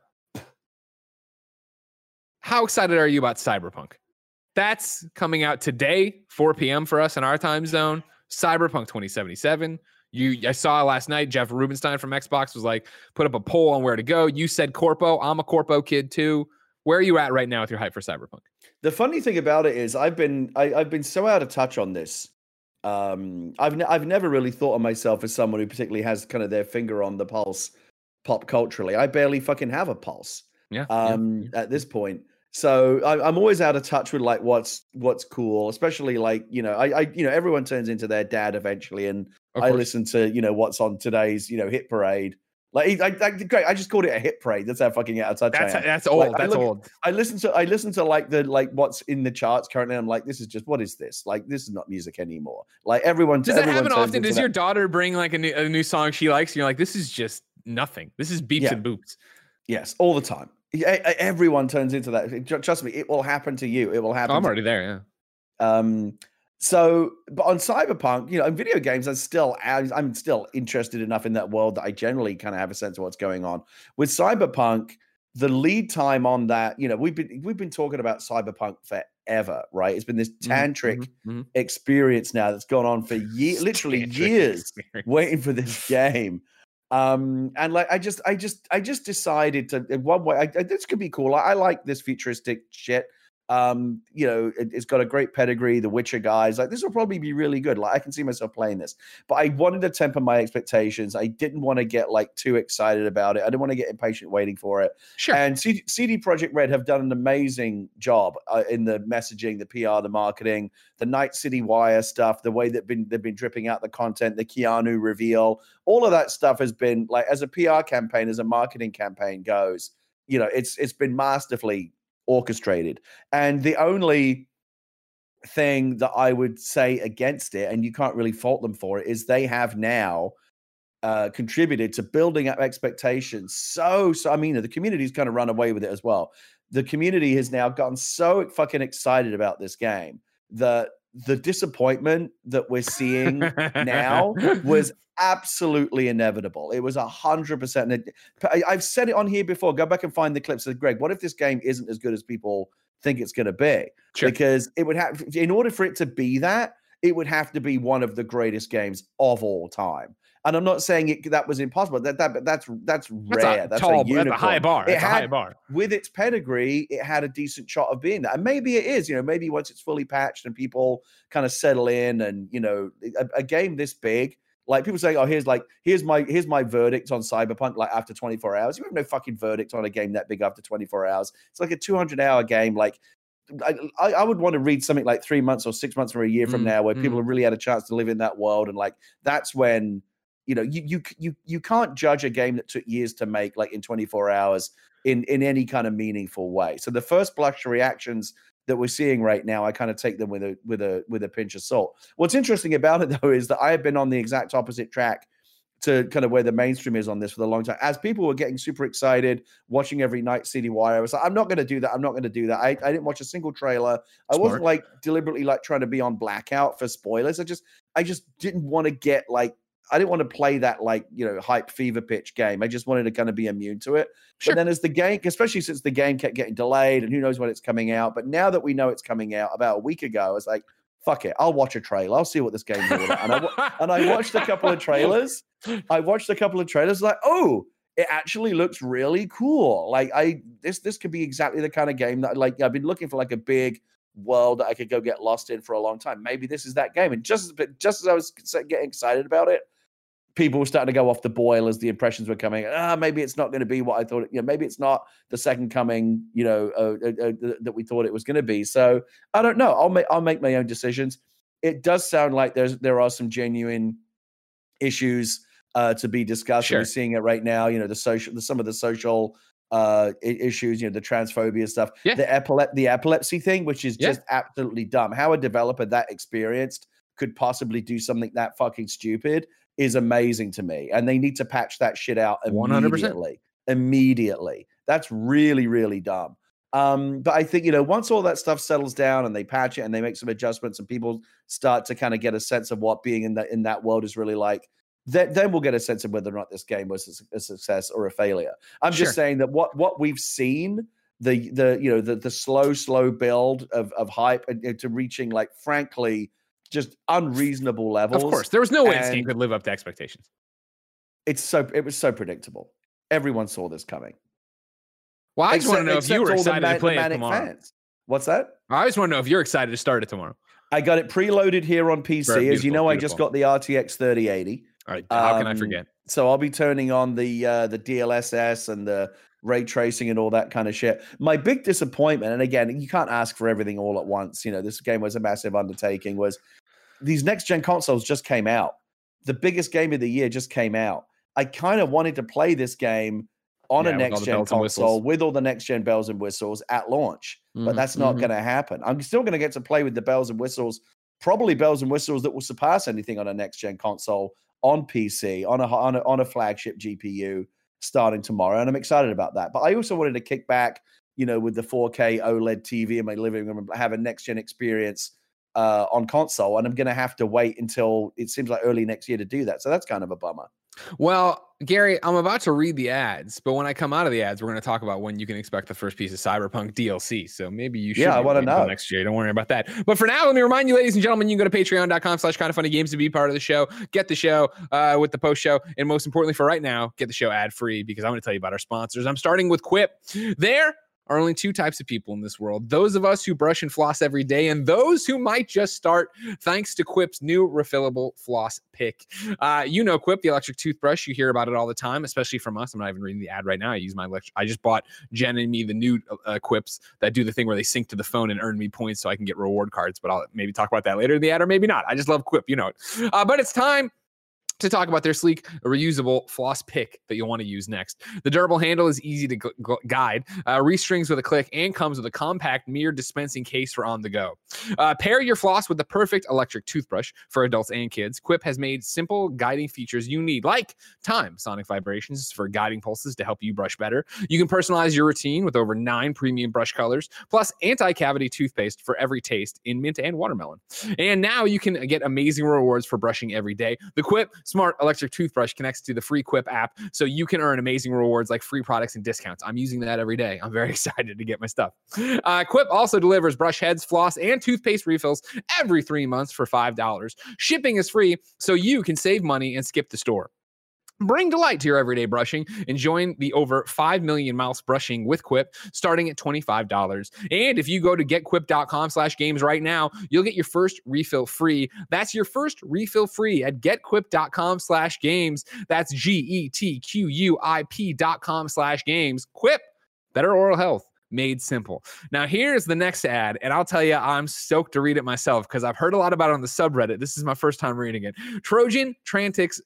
How excited are you about Cyberpunk? That's coming out today, 4 p.m. for us in our time zone. Cyberpunk 2077. I saw last night, Jeff Rubenstein from Xbox was like, put up a poll on where to go. You said Corpo. I'm a Corpo kid too. Where are you at right now with your hype for Cyberpunk? The funny thing about it is I've been so out of touch on this. I've never really thought of myself as someone who particularly has kind of their finger on the pulse pop culturally. I barely fucking have a pulse. At this point. So I'm always out of touch with like what's cool, especially like, you know, I everyone turns into their dad eventually. And I listen to, you know, what's on today's, you know, hit parade. Like great, I just called it a hit parade. That's how fucking out of touch I am. That's old. That's old. I listen to like what's in the charts currently. I'm like, this is just, what is this? Like, this is not music anymore. Like everyone. Does that happen often? Does your daughter bring like a new song she likes? And you're like, this is just nothing. This is beeps and boops. Yes, all the time. Everyone turns into that. Trust me, it will happen to you. It will happen. I'm already there. Yeah. So, but on Cyberpunk, you know, in video games, I'm still interested enough in that world that I generally kind of have a sense of what's going on. With Cyberpunk, the lead time on that, you know, we've been talking about Cyberpunk forever, right? It's been this tantric experience now that's gone on for literally years, waiting for this game. And like I just decided to, in one way, this could be cool. I like this futuristic shit. You know, it's got a great pedigree. The Witcher guys, like this will probably be really good. Like I can see myself playing this, but I wanted to temper my expectations. I didn't want to get like too excited about it. I didn't want to get impatient waiting for it. Sure. And CD Projekt Red have done an amazing job in the messaging, the PR, the marketing, the Night City Wire stuff, the way that they've been dripping out the content, the Keanu reveal, all of that stuff has been like, as a PR campaign, as a marketing campaign goes, you know, it's been masterfully orchestrated. And the only thing that I would say against it, and you can't really fault them for it, is they have now contributed to building up expectations. So I mean, the community's kind of run away with it as well. The community has now gotten so fucking excited about this game that the disappointment that we're seeing now was absolutely inevitable. It was 100%. I've said it on here before. Go back and find the clips of Greg. What if this game isn't as good as people think it's going to be? Sure. Because it would have, in order for it to be that, it would have to be one of the greatest games of all time. And I'm not saying that was impossible. That's rare. That's a unicorn. That's a high bar. That's a high bar. With its pedigree, it had a decent shot of being that. And maybe it is. Maybe once it's fully patched and people kind of settle in, and a game this big, like people say, oh, here's my verdict on Cyberpunk. Like after 24 hours, you have no fucking verdict on a game that big after 24 hours. It's like a 200-hour game. Like I would want to read something like 3 months or 6 months or a year from now, where people have really had a chance to live in that world, and like that's when. You can't judge a game that took years to make like in 24 hours in any kind of meaningful way. So the first blush reactions that we're seeing right now, I kind of take them with a pinch of salt. What's interesting about it though is that I have been on the exact opposite track to kind of where the mainstream is on this for a long time. As people were getting super excited, watching every night CDY, I was like, I'm not going to do that. I'm not going to do that. I didn't watch a single trailer. I wasn't like deliberately like trying to be on blackout for spoilers. I just didn't want to get like, I didn't want to play that like, hype fever pitch game. I just wanted to kind of be immune to it. Sure. But then as the game, especially since the game kept getting delayed and who knows when it's coming out. But now that we know it's coming out about a week ago, I was like, fuck it. I'll watch a trailer. I'll see what this game's all about. And I watched a couple of trailers. Like, oh, it actually looks really cool. Like this could be exactly the kind of game that like I've been looking for, like a big world that I could go get lost in for a long time. Maybe this is that game. And just as I was getting excited about it, people were starting to go off the boil as the impressions were coming. Maybe it's not going to be what I thought. Maybe it's not the second coming. That we thought it was going to be. So I don't know. I'll make my own decisions. It does sound like there are some genuine issues to be discussed. Sure. We're seeing it right now. Some of the social issues. The transphobia stuff. Yeah. The epilepsy thing, which is just absolutely dumb. How a developer that experienced could possibly do something that fucking stupid is amazing to me. And they need to patch that shit out immediately. 100%. Immediately. That's really, really dumb. But I think, once all that stuff settles down and they patch it and they make some adjustments and people start to kind of get a sense of what being in that world is really like, then we'll get a sense of whether or not this game was a success or a failure. I'm just saying that what we've seen, the slow build of hype and to reaching, like, frankly, just unreasonable levels. Of course, there was no way this game could live up to expectations. It was so predictable. Everyone saw this coming. Well, I just want to know if you were excited to play it tomorrow. Fans. What's that? I just want to know if you're excited to start it tomorrow. I got it preloaded here on PC. As you know, I just got the RTX 3080. All right, how can I forget? So I'll be turning on the DLSS and the ray tracing and all that kind of shit. My big disappointment, and again, you can't ask for everything all at once. This game was a massive undertaking, was these next-gen consoles just came out. The biggest game of the year just came out. I kind of wanted to play this game on a next-gen console with all the next-gen bells and whistles at launch, but that's not going to happen. I'm still going to get to play with the bells and whistles, probably bells and whistles that will surpass anything on a next-gen console on PC, on a flagship GPU starting tomorrow, and I'm excited about that. But I also wanted to kick back, with the 4K OLED TV in my living room and have a next-gen experience on console, and I'm going to have to wait until it seems like early next year to do that. So that's kind of a bummer. Well, Gary, I'm about to read the ads, but when I come out of the ads, we're going to talk about when you can expect the first piece of Cyberpunk DLC. So maybe you should. Yeah, I want to know next year. Don't worry about that. But for now, let me remind you, ladies and gentlemen, you can go to patreon.com/kindoffunnygames to be part of the show. Get the show with the post show, and most importantly, for right now, get the show ad free because I'm going to tell you about our sponsors. I'm starting with Quip. There are only two types of people in this world: those of us who brush and floss every day, and those who might just start, thanks to Quip's new refillable floss pick. Quip, the electric toothbrush. You hear about it all the time, especially from us. I'm not even reading the ad right now. I just bought Jen and me the new Quips that do the thing where they sync to the phone and earn me points so I can get reward cards, but I'll maybe talk about that later in the ad, or maybe not. I just love Quip, you know it. But it's time to talk about their sleek, reusable floss pick that you'll want to use next. The durable handle is easy to guide, restrings with a click, and comes with a compact mirror dispensing case for on the go. Pair your floss with the perfect electric toothbrush for adults and kids. Quip has made simple guiding features you need, like sonic vibrations for guiding pulses to help you brush better. You can personalize your routine with over 9 premium brush colors, plus anti-cavity toothpaste for every taste in mint and watermelon. And now you can get amazing rewards for brushing every day. The Quip Smart Electric Toothbrush connects to the free Quip app, so you can earn amazing rewards like free products and discounts. I'm using that every day. I'm very excited to get my stuff. Quip also delivers brush heads, floss, and toothpaste refills every 3 months for $5. Shipping is free, so you can save money and skip the store. Bring delight to your everyday brushing and join the over 5 million mouse brushing with Quip starting at $25. And if you go to getquip.com/games right now, you'll get your first refill free. That's your first refill free at getquip.com/games. That's GETQUIP.com/games. Quip, better oral health made simple. Now here's the next ad, and I'll tell you, I'm stoked to read it myself because I've heard a lot about it on the subreddit. This is my first time reading it. Trojan Trantix,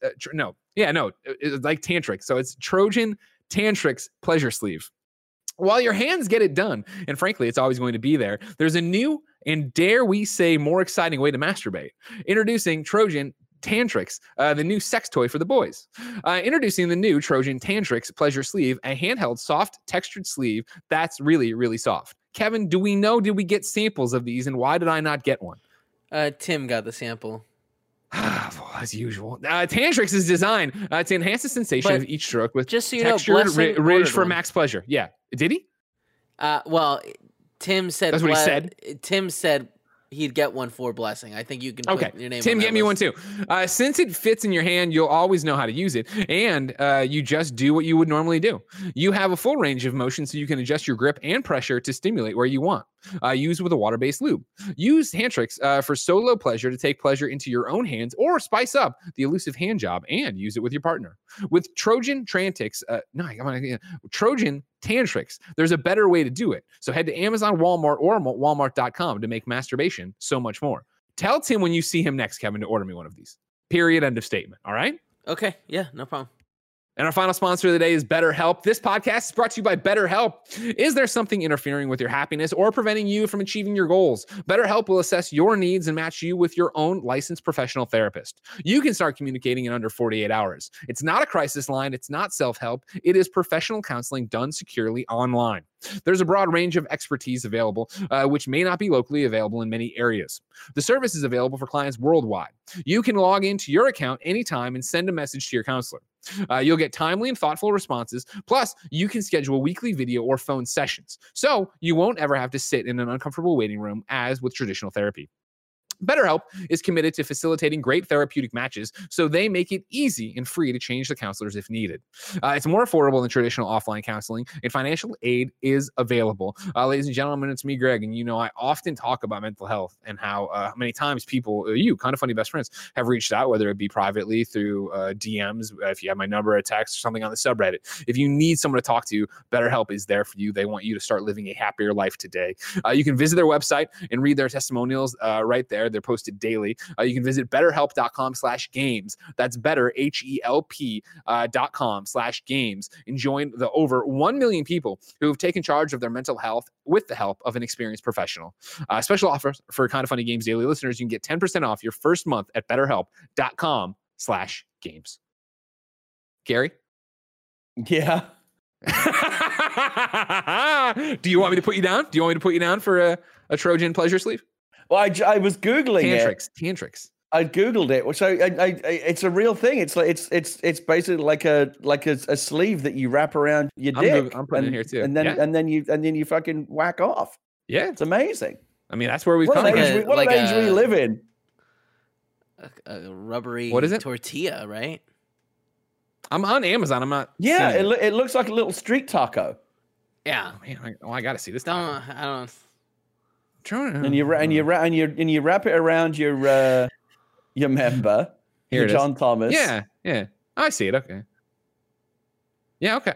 it's like Tantrix. So it's Trojan Tantrix Pleasure Sleeve. While your hands get it done, and frankly, it's always going to be there, there's a new and dare we say more exciting way to masturbate. Introducing Trojan Tantrix, the new sex toy for the boys. Introducing the new Trojan Tantrix Pleasure Sleeve, a handheld, soft, textured sleeve that's really, really soft. Kevin, did we get samples of these, and why did I not get one? Tim got the sample. As usual. Tantrix is designed to enhance the sensation of each stroke with just so you textured know, ridge for max pleasure. Yeah. Did he? Well, Tim said... That's what he said? Tim said he'd get one for Blessing. I think you can put your name Tim, on that get me list. one too. Since it fits in your hand, you'll always know how to use it, and you just do what you would normally do. You have a full range of motion, so you can adjust your grip and pressure to stimulate where you want. Use with a water-based lube. Use Tantrix for solo pleasure to take pleasure into your own hands, or spice up the elusive hand job and use it with your partner. With Trojan Trantix, Trojan Tantrix, there's a better way to do it. So head to Amazon, Walmart, or Walmart.com to make masturbation so much more. Tell Tim when you see him next, Kevin, to order me one of these. Period. End of statement. All right? Okay. Yeah, no problem. And our final sponsor of the day is BetterHelp. This podcast is brought to you by BetterHelp. Is there something interfering with your happiness or preventing you from achieving your goals? BetterHelp will assess your needs and match you with your own licensed professional therapist. You can start communicating in under 48 hours. It's not a crisis line. It's not self-help. It is professional counseling done securely online. There's a broad range of expertise available, which may not be locally available in many areas. The service is available for clients worldwide. You can log into your account anytime and send a message to your counselor. You'll get timely and thoughtful responses. Plus, you can schedule weekly video or phone sessions, so you won't ever have to sit in an uncomfortable waiting room as with traditional therapy. BetterHelp is committed to facilitating great therapeutic matches, so they make it easy and free to change the counselors if needed. It's more affordable than traditional offline counseling, and financial aid is available. Ladies and gentlemen, it's me, Greg, and I often talk about mental health and how many times people, kind of funny best friends, have reached out, whether it be privately through DMs, if you have my number, a text, or something on the subreddit. If you need someone to talk to, BetterHelp is there for you. They want you to start living a happier life today. You can visit their website and read their testimonials right there. They're posted daily. You can visit betterhelp.com/games. That's better, HELP.com/games, and join the over 1 million people who have taken charge of their mental health with the help of an experienced professional. Special offers for Kind of Funny Games Daily listeners. You can get 10% off your first month at betterhelp.com/games. Gary? Yeah. Do you want me to put you down? Do you want me to put you down for a Trojan pleasure sleeve? Well, I was Googling Tantrix. I Googled it. So it's a real thing. It's basically like a sleeve that you wrap around your dick. I'm putting it here too. And then you fucking whack off. Yeah. It's amazing. I mean, that's where we've come. What age we live in? A rubbery what is it? Tortilla, right? I'm on Amazon. I'm not. Yeah, it looks like a little street taco. Yeah. Oh, man, I got to see this. I don't. And you wrap it around your member. Here John Thomas. Yeah. I see it. Okay. Yeah. Okay.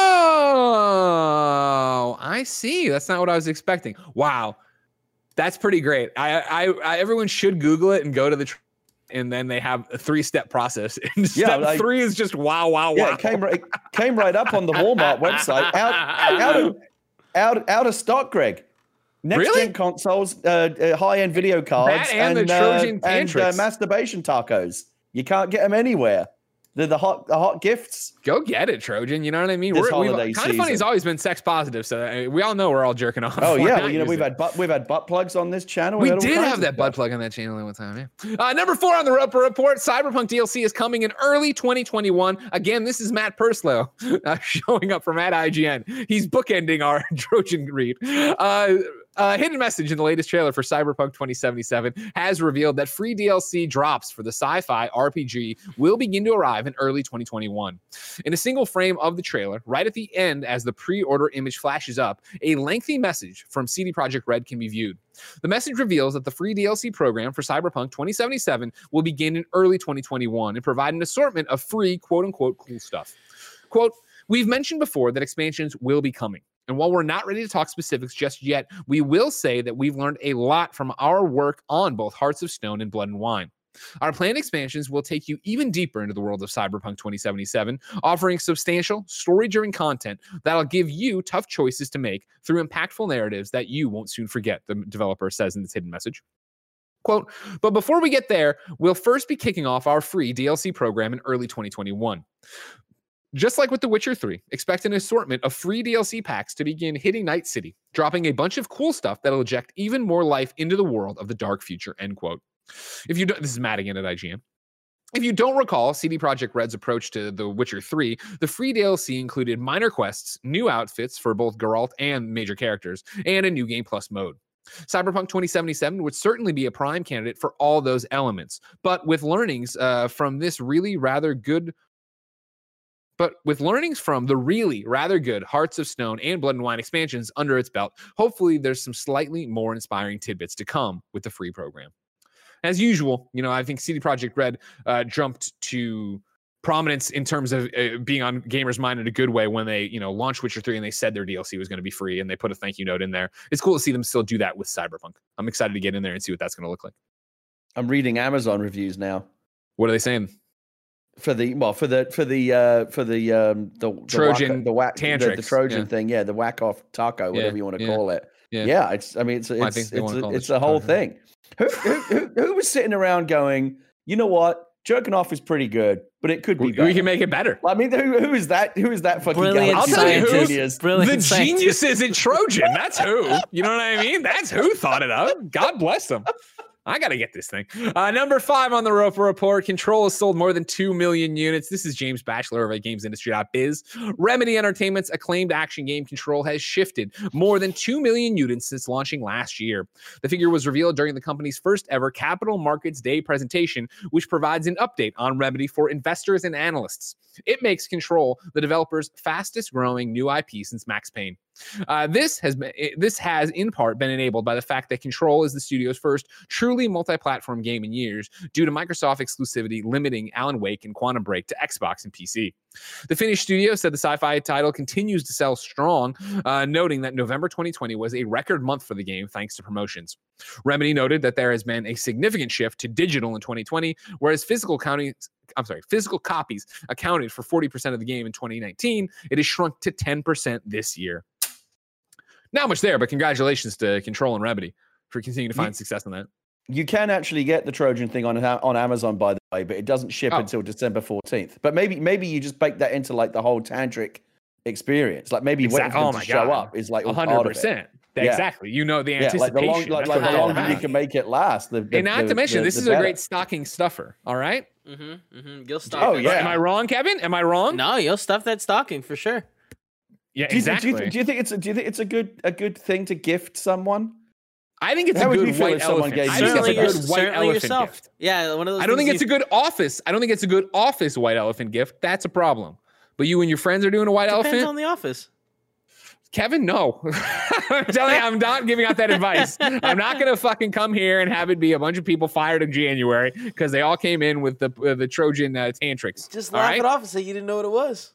Oh, I see. That's not what I was expecting. Wow, that's pretty great. I everyone should Google it and go to the and then they have a 3-step process. And step 3 is just wow. Yeah, it came right up on the Walmart website. Out of stock, Greg. Next gen consoles, high-end video cards, and the Trojan Tantrix. And masturbation tacos. You can't get them anywhere. They're the hot gifts. Go get it, Trojan. You know what I mean? Kind of Funny's always been sex positive, so we all know we're all jerking off. Oh yeah, well, we've had butt plugs on this channel. We did have that butt plug on that channel at one time. Yeah. Number 4 on the Roper Report: Cyberpunk DLC is coming in early 2021. Again, this is Matt Purslow showing up from at IGN. He's bookending our Trojan read. Hidden message in the latest trailer for Cyberpunk 2077 has revealed that free DLC drops for the sci-fi RPG will begin to arrive in early 2021. In a single frame of the trailer, right at the end as the pre-order image flashes up, a lengthy message from CD Projekt Red can be viewed. The message reveals that the free DLC program for Cyberpunk 2077 will begin in early 2021 and provide an assortment of free quote-unquote cool stuff. Quote, "We've mentioned before that expansions will be coming. And while we're not ready to talk specifics just yet, we will say that we've learned a lot from our work on both Hearts of Stone and Blood and Wine. Our planned expansions will take you even deeper into the world of Cyberpunk 2077, offering substantial, story-driven content that'll give you tough choices to make through impactful narratives that you won't soon forget," the developer says in this hidden message. Quote, "But before we get there, we'll first be kicking off our free DLC program in early 2021. Just like with The Witcher 3, expect an assortment of free DLC packs to begin hitting Night City, dropping a bunch of cool stuff that'll inject even more life into the world of the dark future," end quote. This is Matt again at IGN. If you don't recall CD Projekt Red's approach to The Witcher 3, the free DLC included minor quests, new outfits for both Geralt and major characters, and a New Game Plus mode. Cyberpunk 2077 would certainly be a prime candidate for all those elements, but with learnings from the really rather good Hearts of Stone and Blood and Wine expansions under its belt, hopefully there's some slightly more inspiring tidbits to come with the free program. As usual, I think CD Projekt Red jumped to prominence in terms of being on gamers' mind in a good way when they, launched Witcher 3 and they said their DLC was going to be free and they put a thank you note in there. It's cool to see them still do that with Cyberpunk. I'm excited to get in there and see what that's going to look like. I'm reading Amazon reviews now. What are they saying? For the Trojan Tantrix, the Trojan thing, the whack off taco, whatever you want to call it. It's a whole thing. Who was sitting around going, you know what, jerking off is pretty good, but it could be better. We can make it better. I mean, who is that? Who is that fucking guy? I'll tell you who. The scientist. Geniuses in Trojan. That's who. You know what I mean? That's who thought it up. God bless them. I got to get this thing. Number 5 on the Roper Report: Control has sold more than 2 million units. This is James Batchelor of GamesIndustry.biz. Remedy Entertainment's acclaimed action game Control has shifted more than 2 million units since launching last year. The figure was revealed during the company's first ever Capital Markets Day presentation, which provides an update on Remedy for investors and analysts. It makes Control the developer's fastest growing new IP since Max Payne. This has in part been enabled by the fact that Control is the studio's first truly multi-platform game in years, due to Microsoft exclusivity limiting Alan Wake and Quantum Break to Xbox and PC. The Finnish studio said the sci-fi title continues to sell strong, noting that November 2020 was a record month for the game thanks to promotions. Remedy noted that there has been a significant shift to digital in 2020, whereas physical copies accounted for 40% of the game in 2019. It has shrunk to 10% this year. Not much there, but congratulations to Control and Remedy for continuing to find success in that. You can actually get the Trojan thing on Amazon, by the way, but it doesn't ship until December 14th. But maybe you just bake that into like the whole Tantric experience. Like maybe waiting for them to show up is like 100%. Exactly. You know the anticipation. The longer you can make it last. And not to mention, this is a great stocking stuffer. All right. You'll stuff. Oh yeah. Am I wrong, Kevin? Am I wrong? No, you'll stuff that stocking for sure. Yeah, exactly. Do you think it's a good thing to gift someone? I think it's a good white elephant. I think it's a good white elephant gift. Yeah, one of those. I don't think it's a good office. I don't think it's a good office white elephant gift. That's a problem. But you and your friends are doing a white elephant. Depends on the office. Kevin, no. I'm telling you, I'm not giving out that advice. I'm not going to fucking come here and have it be a bunch of people fired in January because they all came in with the Trojan Tantrix. Just laugh it off and say you didn't know what it was.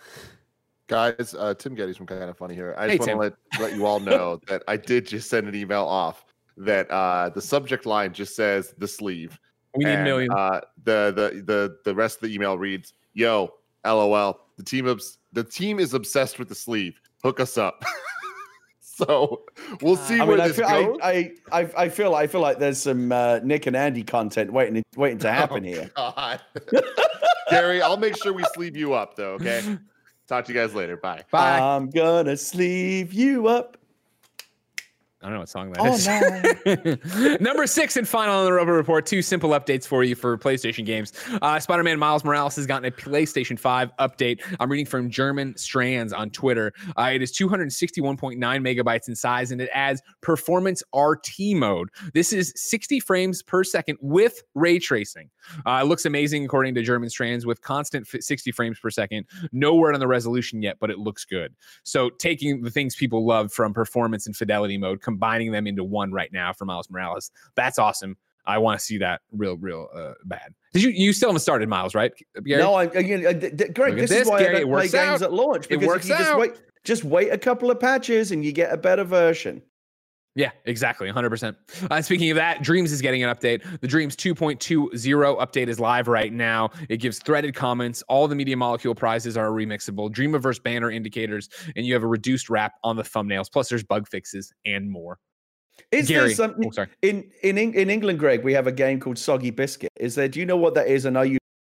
Guys, Tim Geddes from Kind of Funny here. I just want to let you all know that I did just send an email off that the subject line just says the sleeve. We need a million. The rest of the email reads, "Yo, LOL. The team is obsessed with the sleeve. Hook us up." So we'll see where this goes. I feel like there's some Nick and Andy content waiting to happen here. God. Gary, I'll make sure we sleeve you up though. Okay. Talk to you guys later. Bye. Bye. I'm gonna sleeve you up. I don't know what song that is. Number 6 and final on the Robo Report. 2 simple updates for you for PlayStation games. Spider-Man Miles Morales has gotten a PlayStation 5 update. I'm reading from German Strands on Twitter. It is 261.9 megabytes in size, and it adds Performance RT mode. This is 60 frames per second with ray tracing. It looks amazing, according to German Strands, with constant 60 frames per second. No word on the resolution yet, but it looks good. So taking the things people love from performance and fidelity mode, combining them into one right now for Miles Morales. That's awesome. I want to see that real bad. Did you still haven't started Miles, right, Gary? No, Greg, this is why Gary, I don't play games at launch, because if you just wait a couple of patches and you get a better version. Yeah, exactly. 100%. Speaking of that, Dreams is getting an update. The Dreams 2.20 update is live right now. It gives threaded comments. All the Media Molecule prizes are remixable. Dreamiverse banner indicators, and you have a reduced wrap on the thumbnails. Plus, there's bug fixes and more. Is Gary, there something in England, Greg? We have a game called Soggy Biscuit. Is there? Do you know what that is? And are you?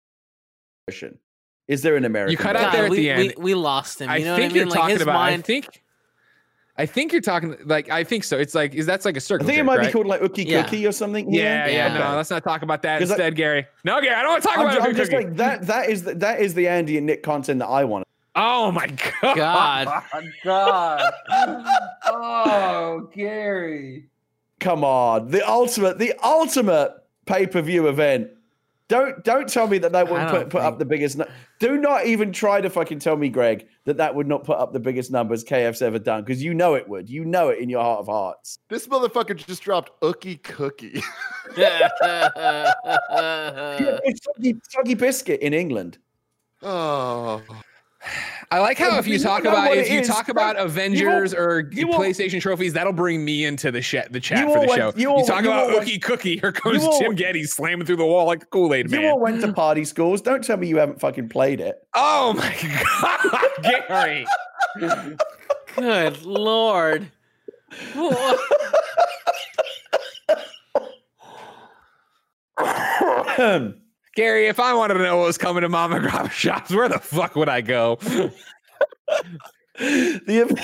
Is there an American? You cut out there at the end. We lost him. I think you're talking about. I think you're talking like I think so. It's like that's like a circle. I think it might be called like Ookie Cookie or something. Yeah. Okay. No, let's not talk about that instead, Gary. No, Gary, I don't want to talk about I'm just like that is the Andy and Nick content that I want. Oh my god. God. Oh, Gary. Come on. The ultimate pay-per-view event. Don't tell me that wouldn't put up the biggest. Do not even try to fucking tell me, Greg, that would not put up the biggest numbers KF's ever done, because you know it would. You know it in your heart of hearts. This motherfucker just dropped Ookie Cookie. It's Soggy Biscuit in England. Oh. I like how if you talk about Avengers or PlayStation trophies, that'll bring me into the chat for the show. You talk about Ookie Cookie, here comes Tim Geddes slamming through the wall like a Kool-Aid man. You all went to party schools. Don't tell me you haven't fucking played it. Oh my god, Gary! Good Lord. Gary, if I wanted to know what was coming to Mama Grab shops, where the fuck would I go? I'm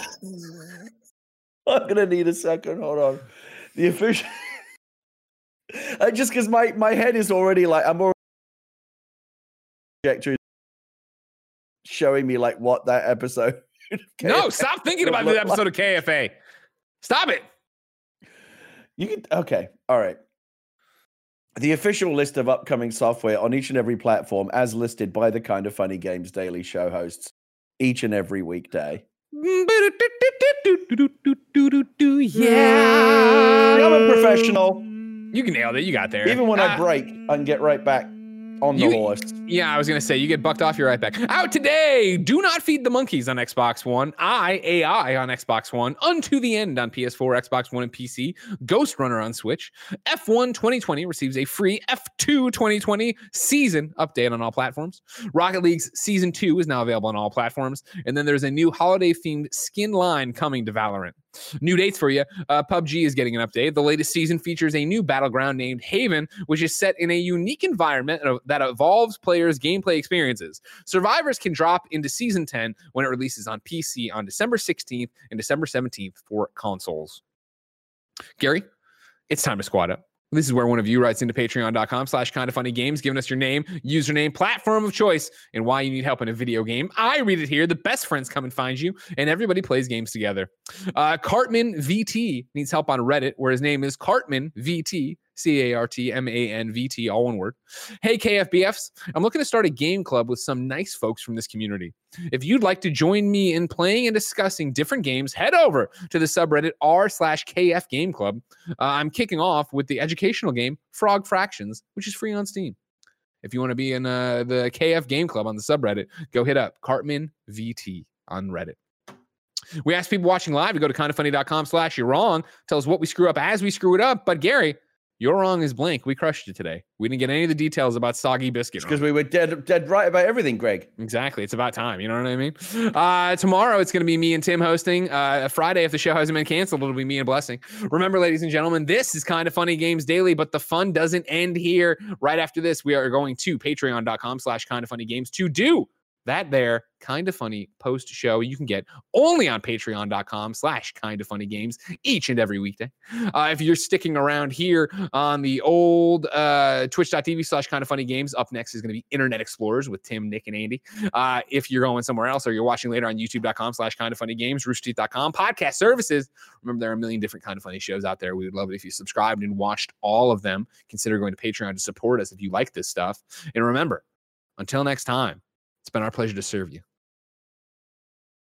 gonna need a second. Hold on. The official. Just because my head is already like I'm already showing me like what that episode. No, stop thinking about the episode of KFA. Stop it. You can okay. All right. The official list of upcoming software on each and every platform, as listed by the Kind of Funny Games Daily Show hosts each and every weekday. Yeah. I'm a professional. You can nail it. You got there. Even when I break, I can get right back on the horse. Yeah, I was going to say, you get bucked off, you're right back. Out today, Do Not Feed the Monkeys on Xbox One, AI on Xbox One, Unto the End on PS4, Xbox One, and PC, Ghost Runner on Switch. F1 2020 receives a free F2 2020 season update on all platforms. Rocket League's Season 2 is now available on all platforms. And then there's a new holiday-themed skin line coming to Valorant. New dates for you. PUBG is getting an update. The latest season features a new battleground named Haven, which is set in a unique environment that evolves players' gameplay experiences. Survivors can drop into Season 10 when it releases on PC on December 16th and December 17th for consoles. Gary, it's time to squad up. This is where one of you writes into patreon.com/kindoffunnygames, giving us your name, username, platform of choice, and why you need help in a video game. I read it here. The best friends come and find you, and everybody plays games together. Cartman VT needs help on Reddit, where his name is Cartman VT, CARTMANVT, all one word. Hey, KFBFs, I'm looking to start a game club with some nice folks from this community. If you'd like to join me in playing and discussing different games, head over to the subreddit r/KF Game Club. I'm kicking off with the educational game Frog Fractions, which is free on Steam. If you want to be in the KF Game Club on the subreddit, go hit up Cartman VT on Reddit. We ask people watching live to go to kindoffunny.com/you're wrong. Tell us what we screw up as we screw it up. But Gary, You're wrong is blank. We crushed it today. We didn't get any of the details about soggy biscuit. Because we were dead right about everything, Greg. Exactly. It's about time. You know what I mean? Tomorrow, it's going to be me and Tim hosting. Friday, if the show hasn't been canceled, it'll be me and Blessing. Remember, ladies and gentlemen, this is Kind of Funny Games Daily, but the fun doesn't end here. Right after this, we are going to patreon.com/kindoffunnygames to do that there Kind of Funny post show you can get only on patreon.com/kindoffunnygames each and every weekday. If you're sticking around here on the old twitch.tv/kindoffunnygames, up next is going to be Internet Explorers with Tim, Nick, and Andy. If you're going somewhere else or you're watching later on youtube.com/kindoffunnygames, roosterteeth.com, podcast services. Remember, there are a million different Kind of Funny shows out there. We would love it if you subscribed and watched all of them. Consider going to Patreon to support us if you like this stuff. And remember, until next time, it's been our pleasure to serve you.